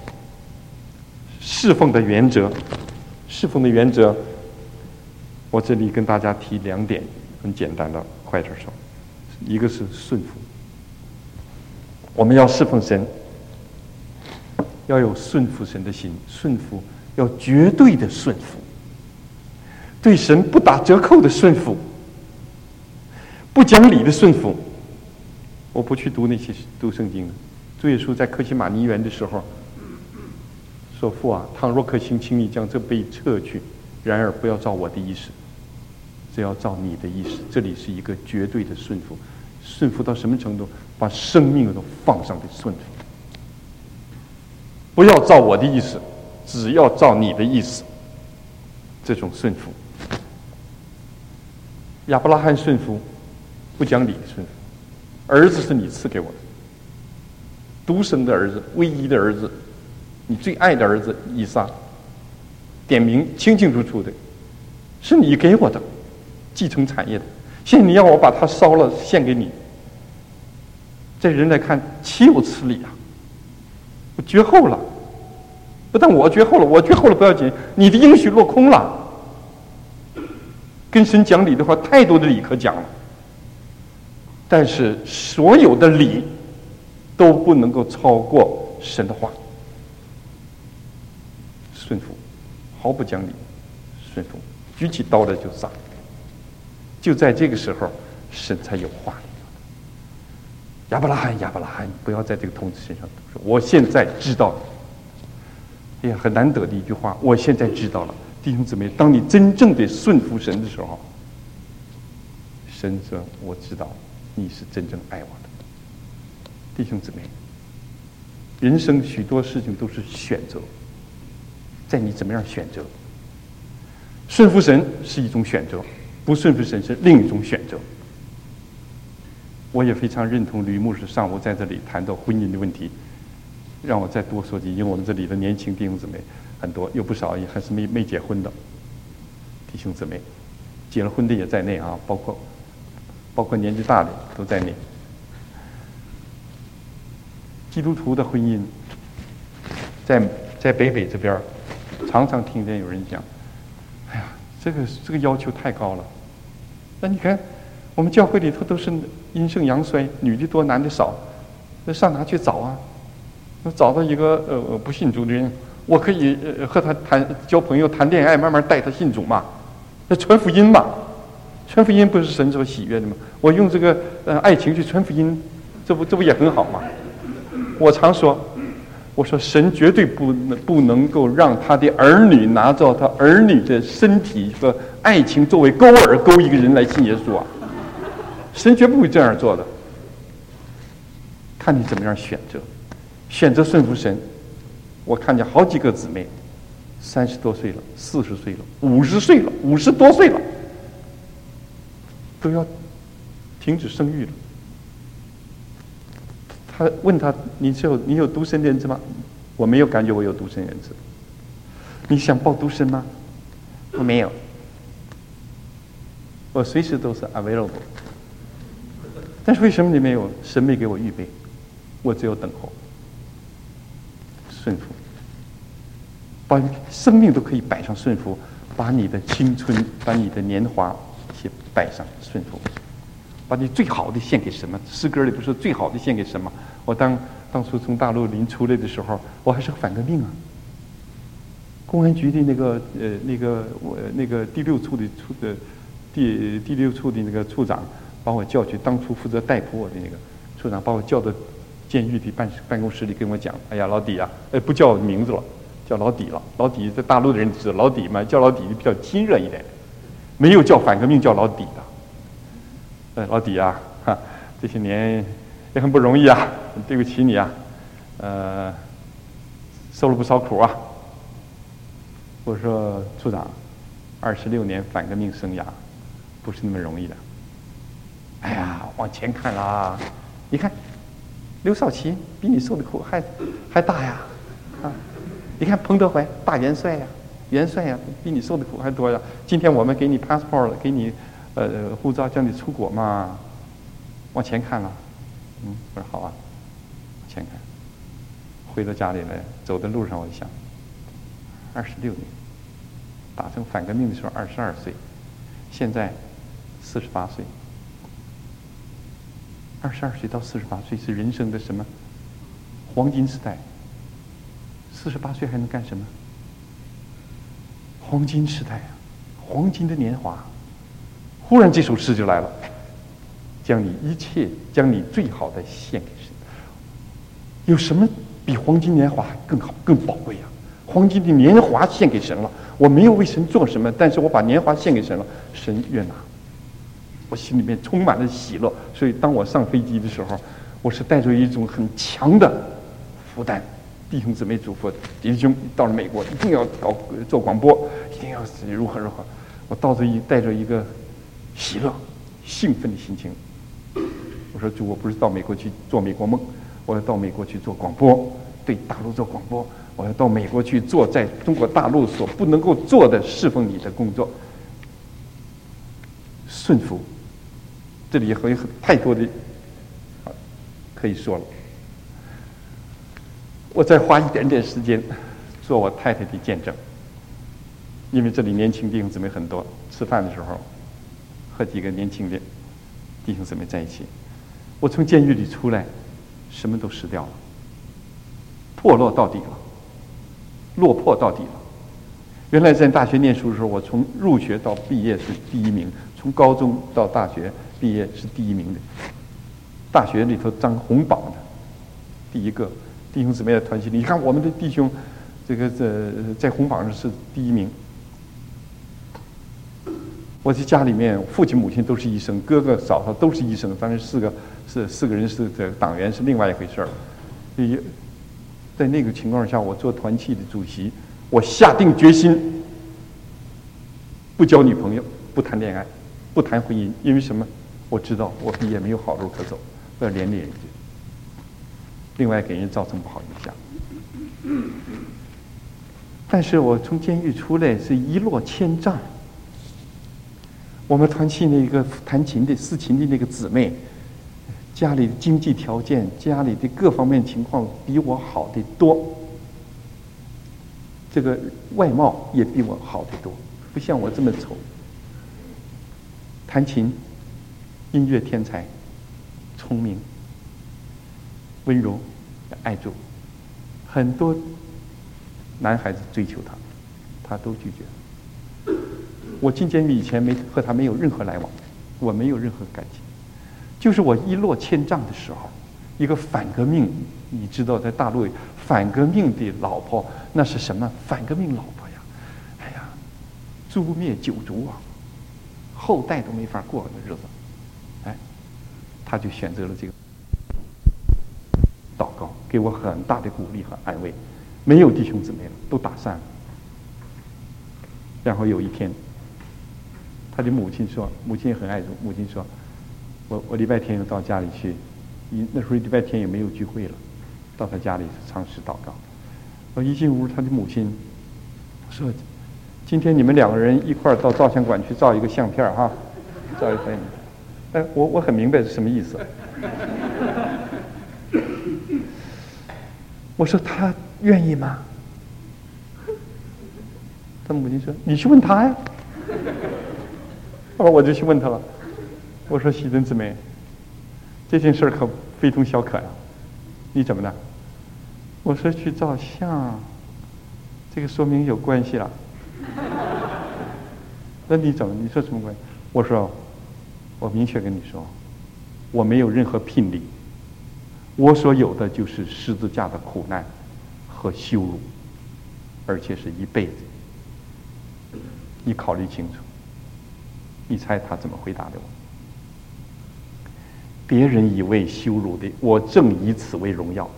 侍奉的原则，侍奉的原则，我这里跟大家提两点，很简单的，快点说。一个是顺服，我们要侍奉神，要有顺服神的心，顺服要绝对的顺服，对神不打折扣的顺服，不讲理的顺服。我不去读那些读圣经的。主耶稣在客西马尼园的时候说：“父啊，倘若可行，请你将这杯撤去；然而不要照我的意思，只要照你的意思。”这里是一个绝对的顺服，顺服到什么程度？把生命都放上的顺服。不要照我的意思，只要照你的意思。这种顺服，亚伯拉罕顺服，不讲理的顺服。儿子是你赐给我的，独生的儿子，唯一的儿子，你最爱的儿子以撒，点名清清楚楚的，是你给我的，继承产业的。现在你要我把它烧了献给你，在人来看岂有此理啊！我绝后了，不但我绝后了，我绝后了不要紧，你的应许落空了。跟神讲理的话，太多的理可讲了，但是所有的理都不能够超过神的话。顺服，毫不讲理，顺服，举起刀来就杀。就在这个时候，神才有话力。亚伯拉罕，亚伯拉罕，不要在这个童子身上说，我现在知道了。哎呀，很难得的一句话，我现在知道了。弟兄姊妹，当你真正的顺服神的时候，神说：“我知道你是真正爱我的。”弟兄姊妹，人生许多事情都是选择，在你怎么样选择。顺服神是一种选择，不顺服神是另一种选择。我也非常认同吕牧师上午在这里谈到婚姻的问题。 让我再多说几句，因为我们这里的年轻弟兄姊妹很多，有不少也还是没没结婚的弟兄姊妹，结了婚的也在内啊，包括包括年纪大的都在内。基督徒的婚姻，在在北北这边，常常听见有人讲：“哎呀，这个这个要求太高了。”那你看，我们教会里头都是阴盛阳衰，女的多，男的少，那上哪去找啊？那找到一个呃不信主的人，我可以呃和他谈交朋友、谈恋爱，慢慢带他信主嘛，那传福音嘛，传福音不是神所喜悦的吗？我用这个呃爱情去传福音，这不这不也很好吗？我常说，我说神绝对不能不能够让他的儿女拿着他儿女的身体和爱情作为钩饵，勾一个人来信耶稣啊！神绝不会这样做的。看你怎么样选择，选择顺服神。我看见好几个姊妹，三十多岁了，四十岁了，五十岁了，五十多岁了，都要停止生育了。他问他：“你有你有独身人质吗？”我没有感觉我有独身人质。你想报独身吗？我没有。我随时都是 available。但是为什么你没有？神没给我预备，我只有等候、顺服，把生命都可以摆上顺服，把你的青春、把你的年华也摆上顺服。把你最好的献给神嘛？诗歌里不是最好的献给神吗？我当当初从大陆临出来的时候，我还是反革命啊。公安局的那个呃那个我那个第六处的处的第第六处的那个处长把我叫去，当初负责逮捕我的那个处长把我叫到监狱的办办公室里跟我讲：“哎呀，老底啊，呃不叫名字了，叫老底了。老底在大陆的人知道老底嘛，叫老底比较亲热一点，没有叫反革命叫老底的。”呃，老底啊，哈，这些年也很不容易啊，对不起你啊，呃，受了不少苦啊。我说处长，二十六年反革命生涯，不是那么容易的。哎呀，往前看啦，你看，刘少奇比你受的苦还还大呀，啊，你看彭德怀大元帅呀，元帅呀，比你受的苦还多呀。今天我们给你 passport 了，给你。呃，护照叫你出国嘛，往前看了，嗯，我说好啊，往前看。回到家里来，走的路上我就想，二十六年，打成反革命的时候二十二岁，现在四十八岁，二十二岁到四十八岁是人生的什么黄金时代？四十八岁还能干什么？黄金时代啊，黄金的年华。忽然这首诗就来了，将你一切，将你最好的献给神。有什么比黄金年华更好、更宝贵啊？黄金的年华献给神了，我没有为神做什么，但是我把年华献给神了，神悦纳，我心里面充满了喜乐。所以当我上飞机的时候，我是带着一种很强的负担。弟兄姊妹嘱咐弟兄到了美国一定要搞做广播，一定要如何如何。我到这一带着一个喜乐、兴奋的心情。我说主，我不是到美国去做美国梦，我要到美国去做广播，对大陆做广播。我要到美国去做在中国大陆所不能够做的侍奉你的工作。顺服，这里还有太多的可以说了。我再花一点点时间做我太太的见证，因为这里年轻弟兄姊妹很多，吃饭的时候和几个年轻的弟兄姊妹在一起。我从监狱里出来，什么都失掉了，破落到底了，落魄到底了。原来在大学念书的时候，我从入学到毕业是第一名，从高中到大学毕业是第一名的，大学里头当红榜的第一个。弟兄姊妹的团契里，你看我们的弟兄，这个在在红榜上是第一名。我在家里面，父亲母亲都是医生，哥哥嫂嫂都是医生，反正四个是四个人是这党员是另外一回事儿。所以在那个情况下，我做团契的主席，我下定决心不交女朋友，不谈恋爱，不谈婚姻，因为什么？我知道我毕业没有好路可走，我要连累人家。另外给人造成不好影响。 但是我从监狱出来是一落千丈。我们团契那个弹琴的、司琴的那个姊妹，家里的经济条件、家里的各方面情况比我好得多，这个外貌也比我好得多，不像我这么丑。弹琴，音乐天才，聪明，温柔，爱主，很多男孩子追求他，他都拒绝。我进监狱以前没和他没有任何来往，我没有任何感情。就是我一落千丈的时候，一个反革命，你知道在大陆反革命的老婆那是什么？反革命老婆呀，哎呀，诛灭九族啊，后代都没法过的日子。哎，他就选择了这个祷告，给我很大的鼓励和安慰。没有弟兄姊妹了，都打散了。然后有一天，他的母亲说，母亲也很爱主，母亲说，我我礼拜天又到家里去，那时候礼拜天也没有聚会了，到他家里尝试祷告。我一进屋，他的母亲说，今天你们两个人一块儿到照相馆去照一个相片哈，照一个。哎，我我很明白是什么意思。我说他愿意吗？他母亲说：“你去问他呀。”后来我就去问他了。我说：“喜珍姊妹，这件事可非同小可呀，你怎么了？”我说：“去照相，这个说明有关系了。”那你怎么？你说什么关系？我说：“我明确跟你说，我没有任何聘礼，我所有的就是十字架的苦难和羞辱，而且是一辈子。你考虑清楚。”你猜他怎么回答的我？别人以为羞辱的，我正以此为荣耀。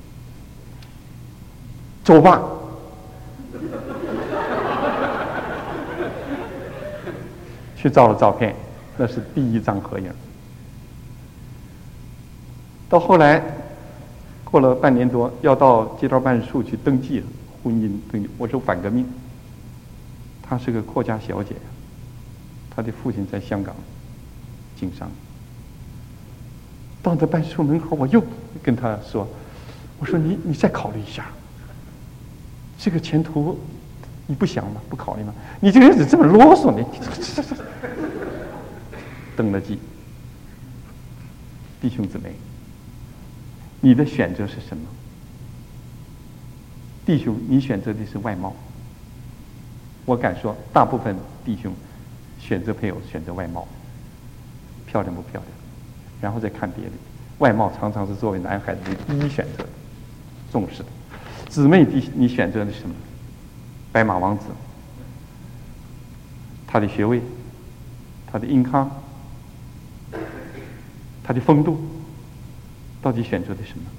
走吧。去照了照片，那是第一张合影。到后来，过了半年多，要到街道办事处去登记了婚姻登记。我说反革命，她是个阔家小姐。他的父亲在香港经商，到这办事处门口，我又跟他说：“我说你你再考虑一下，这个前途你不想吗？不考虑吗？你这个人怎么这么啰嗦呢？”登了记，弟兄姊妹，你的选择是什么？弟兄，你选择的是外貌。我敢说，大部分弟兄选择配偶选择外貌，漂亮不漂亮，然后再看别的。外貌常常是作为男孩子的第一选择，重视的。姊妹，你你选择的是什么？白马王子，他的学位，他的英康，他的风度，到底选择的什么？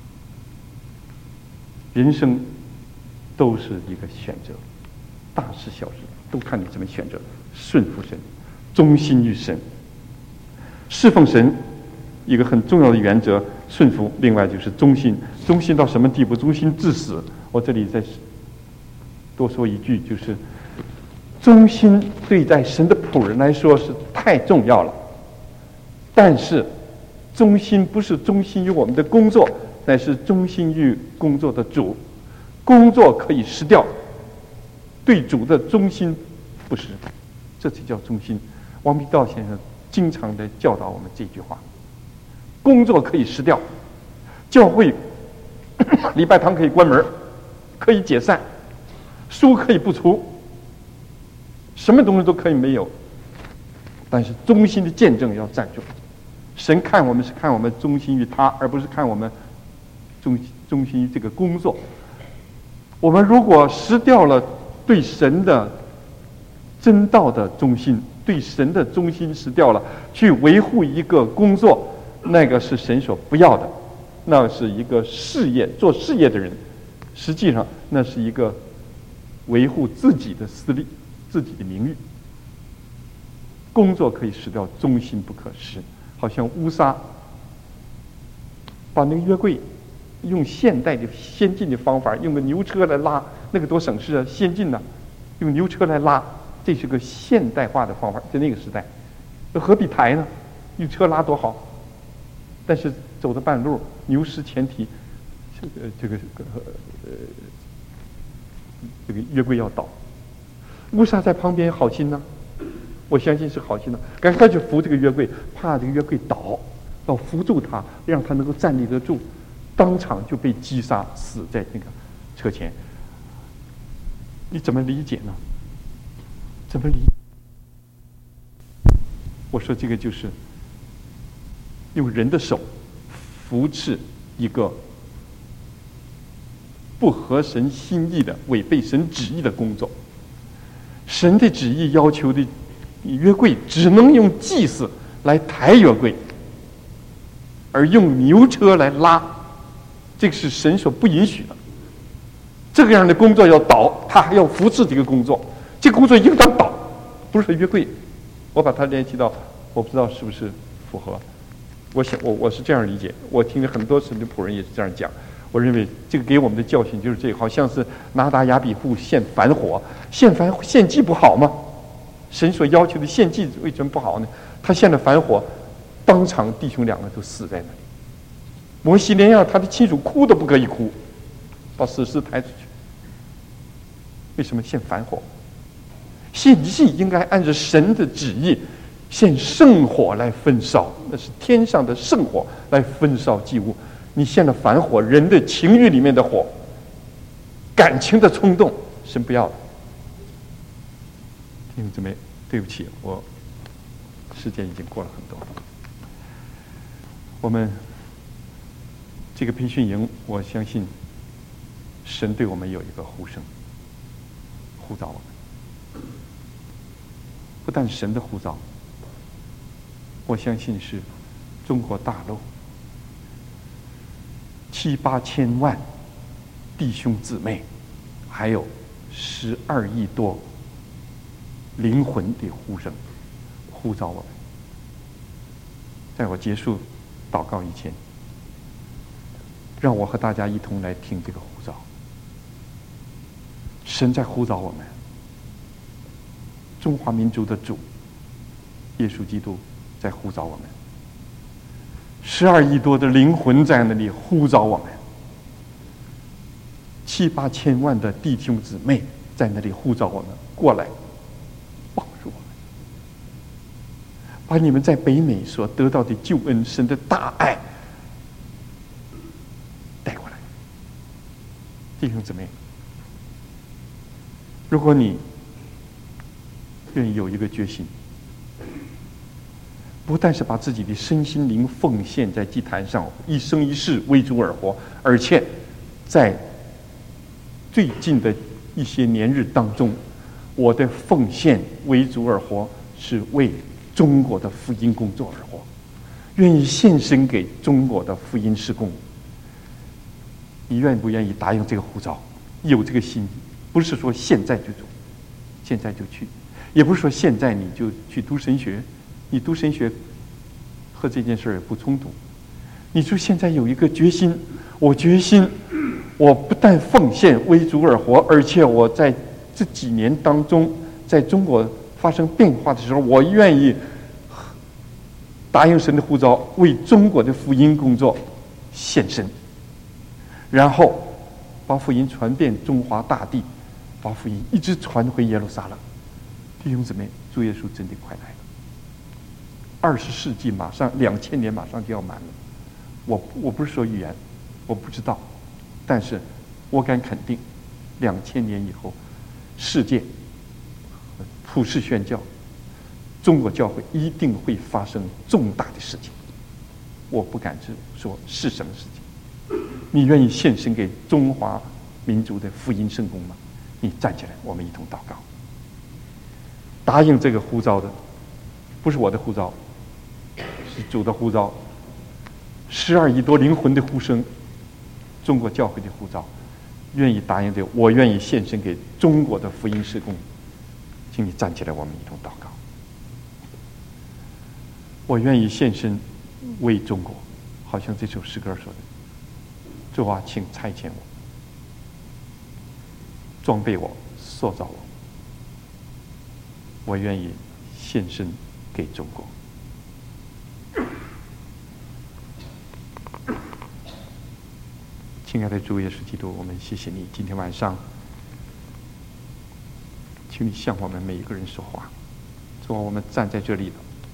人生都是一个选择，大事小事都看你怎么选择。顺服神，忠心于神，侍奉神，一个很重要的原则，顺服。另外就是忠心，忠心到什么地步？忠心至死。我这里再多说一句，就是忠心对待神的仆人来说是太重要了。但是忠心不是忠心于我们的工作，乃是忠心于工作的主。工作可以失掉，对主的忠心不失。这才叫忠心。王必道先生经常的教导我们这句话：工作可以失掉，教会礼拜堂可以关门，可以解散，书可以不出，什么东西都可以没有，但是忠心的见证要站住。神看我们是看我们忠心于他，而不是看我们忠忠心于这个工作。我们如果失掉了对神的真道的忠心，对神的忠心失掉了，去维护一个工作，那个是神所不要的，那是一个事业，做事业的人，实际上那是一个维护自己的私利，自己的名誉。工作可以失掉，忠心不可失。好像乌撒把那个约柜用现代的先进的方法，用个牛车来拉，那个多省事啊，先进呐、啊，用牛车来拉，这是个现代化的方法，在那个时代，那何必抬呢？用车拉多好。但是走到半路，牛失前蹄，这个这个呃这个约柜要倒。乌撒在旁边好心呢、啊，我相信是好心的、啊，赶快去扶这个约柜，怕这个约柜倒，要扶住他，让他能够站立得住。当场就被击杀，死在那个车前。你怎么理解呢？怎么理解？我说这个就是用人的手扶持一个不合神心意的、违背神旨意的工作。神的旨意要求的约柜只能用祭司来抬约柜，而用牛车来拉，这个是神所不允许的。这个样的工作要倒，他还要扶持这个工作，这个工作应当倒，不是说约柜。我把它联系到，我不知道是不是符合。我想，我我是这样理解，我听了很多神的仆人也是这样讲。我认为这个给我们的教训就是这个，好像是拿达亚比户献燔火，献燔献祭不好吗？神所要求的献祭为什么不好呢？他献了燔火，当场弟兄两个都死在那里。摩西连让他的亲属哭都不可以哭，把死尸抬出去。为什么献燔火？献祭应该按照神的旨意，献圣火来焚烧，那是天上的圣火来焚烧祭物。你献了燔火，人的情欲里面的火，感情的冲动，神不要的。弟兄姊妹，对不起，我时间已经过了很多。我们这个培训营，我相信神对我们有一个呼声，呼召我们。不但神的呼召，我相信是中国大陆七八千万弟兄姊妹，还有十二亿多灵魂的呼声，呼召我们。在我结束祷告以前，让我和大家一同来听这个呼召。神在呼召我们，中华民族的主耶稣基督在呼召我们，十二亿多的灵魂在那里呼召我们，七八千万的弟兄姊妹在那里呼召我们过来帮助我们，把你们在北美所得到的救恩、神的大爱带过来。弟兄姊妹，如果你愿意有一个决心，不但是把自己的身心灵奉献在祭坛上，一生一世为主而活，而且在最近的一些年日当中，我的奉献为主而活，是为中国的福音工作而活，愿意献身给中国的福音事工。你愿不愿意答应这个呼召？有这个心意，不是说现在就走，现在就去，也不是说现在你就去读神学，你读神学和这件事儿也不冲突。你说现在有一个决心，我决心，我不但奉献为主而活，而且我在这几年当中，在中国发生变化的时候，我愿意答应神的呼召，为中国的福音工作献身，然后把福音传遍中华大地，把福音一直传回耶路撒冷。弟兄姊妹，主耶稣真的快来了，二十世纪马上两千年马上就要满了。我我不是说预言，我不知道，但是我敢肯定，两千年以后，世界普世宣教，中国教会一定会发生重大的事情。我不敢说是什么事情。你愿意献身给中华民族的福音圣工吗？你站起来，我们一同祷告。答应这个呼召的，不是我的呼召，是主的呼召。十二亿多灵魂的呼声，中国教会的呼召，愿意答应的，我愿意献身给中国的福音事工。请你站起来，我们一同祷告。我愿意献身为中国，好像这首诗歌说的， 主啊，请差遣我，装备我，塑造我，我愿意献身给中国。亲爱的主耶稣基督，我们谢谢你，今天晚上，请你向我们每一个人说话。主啊，我们站在这里了，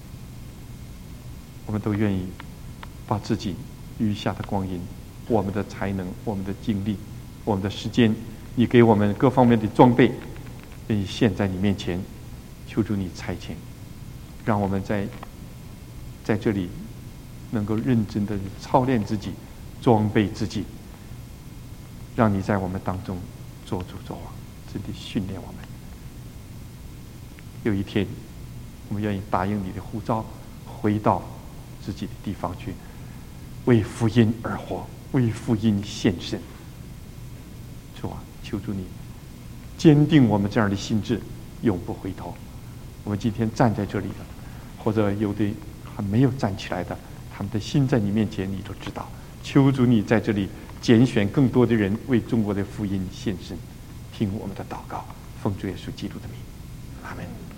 我们都愿意把自己余下的光阴、我们的才能、我们的精力、我们的时间，你给我们各方面的装备，愿意献在你面前，求主你差遣，让我们在在这里能够认真的操练自己，装备自己，让你在我们当中做主做王，真的训练我们。有一天，我们愿意答应你的呼召，回到自己的地方去，为福音而活，为福音献身。主啊，求主你坚定我们这样的心志，永不回头。我们今天站在这里的，或者有的还没有站起来的，他们的心在你面前，你都知道。求主你在这里拣选更多的人为中国的福音献身，听我们的祷告，奉主耶稣基督的名，阿门。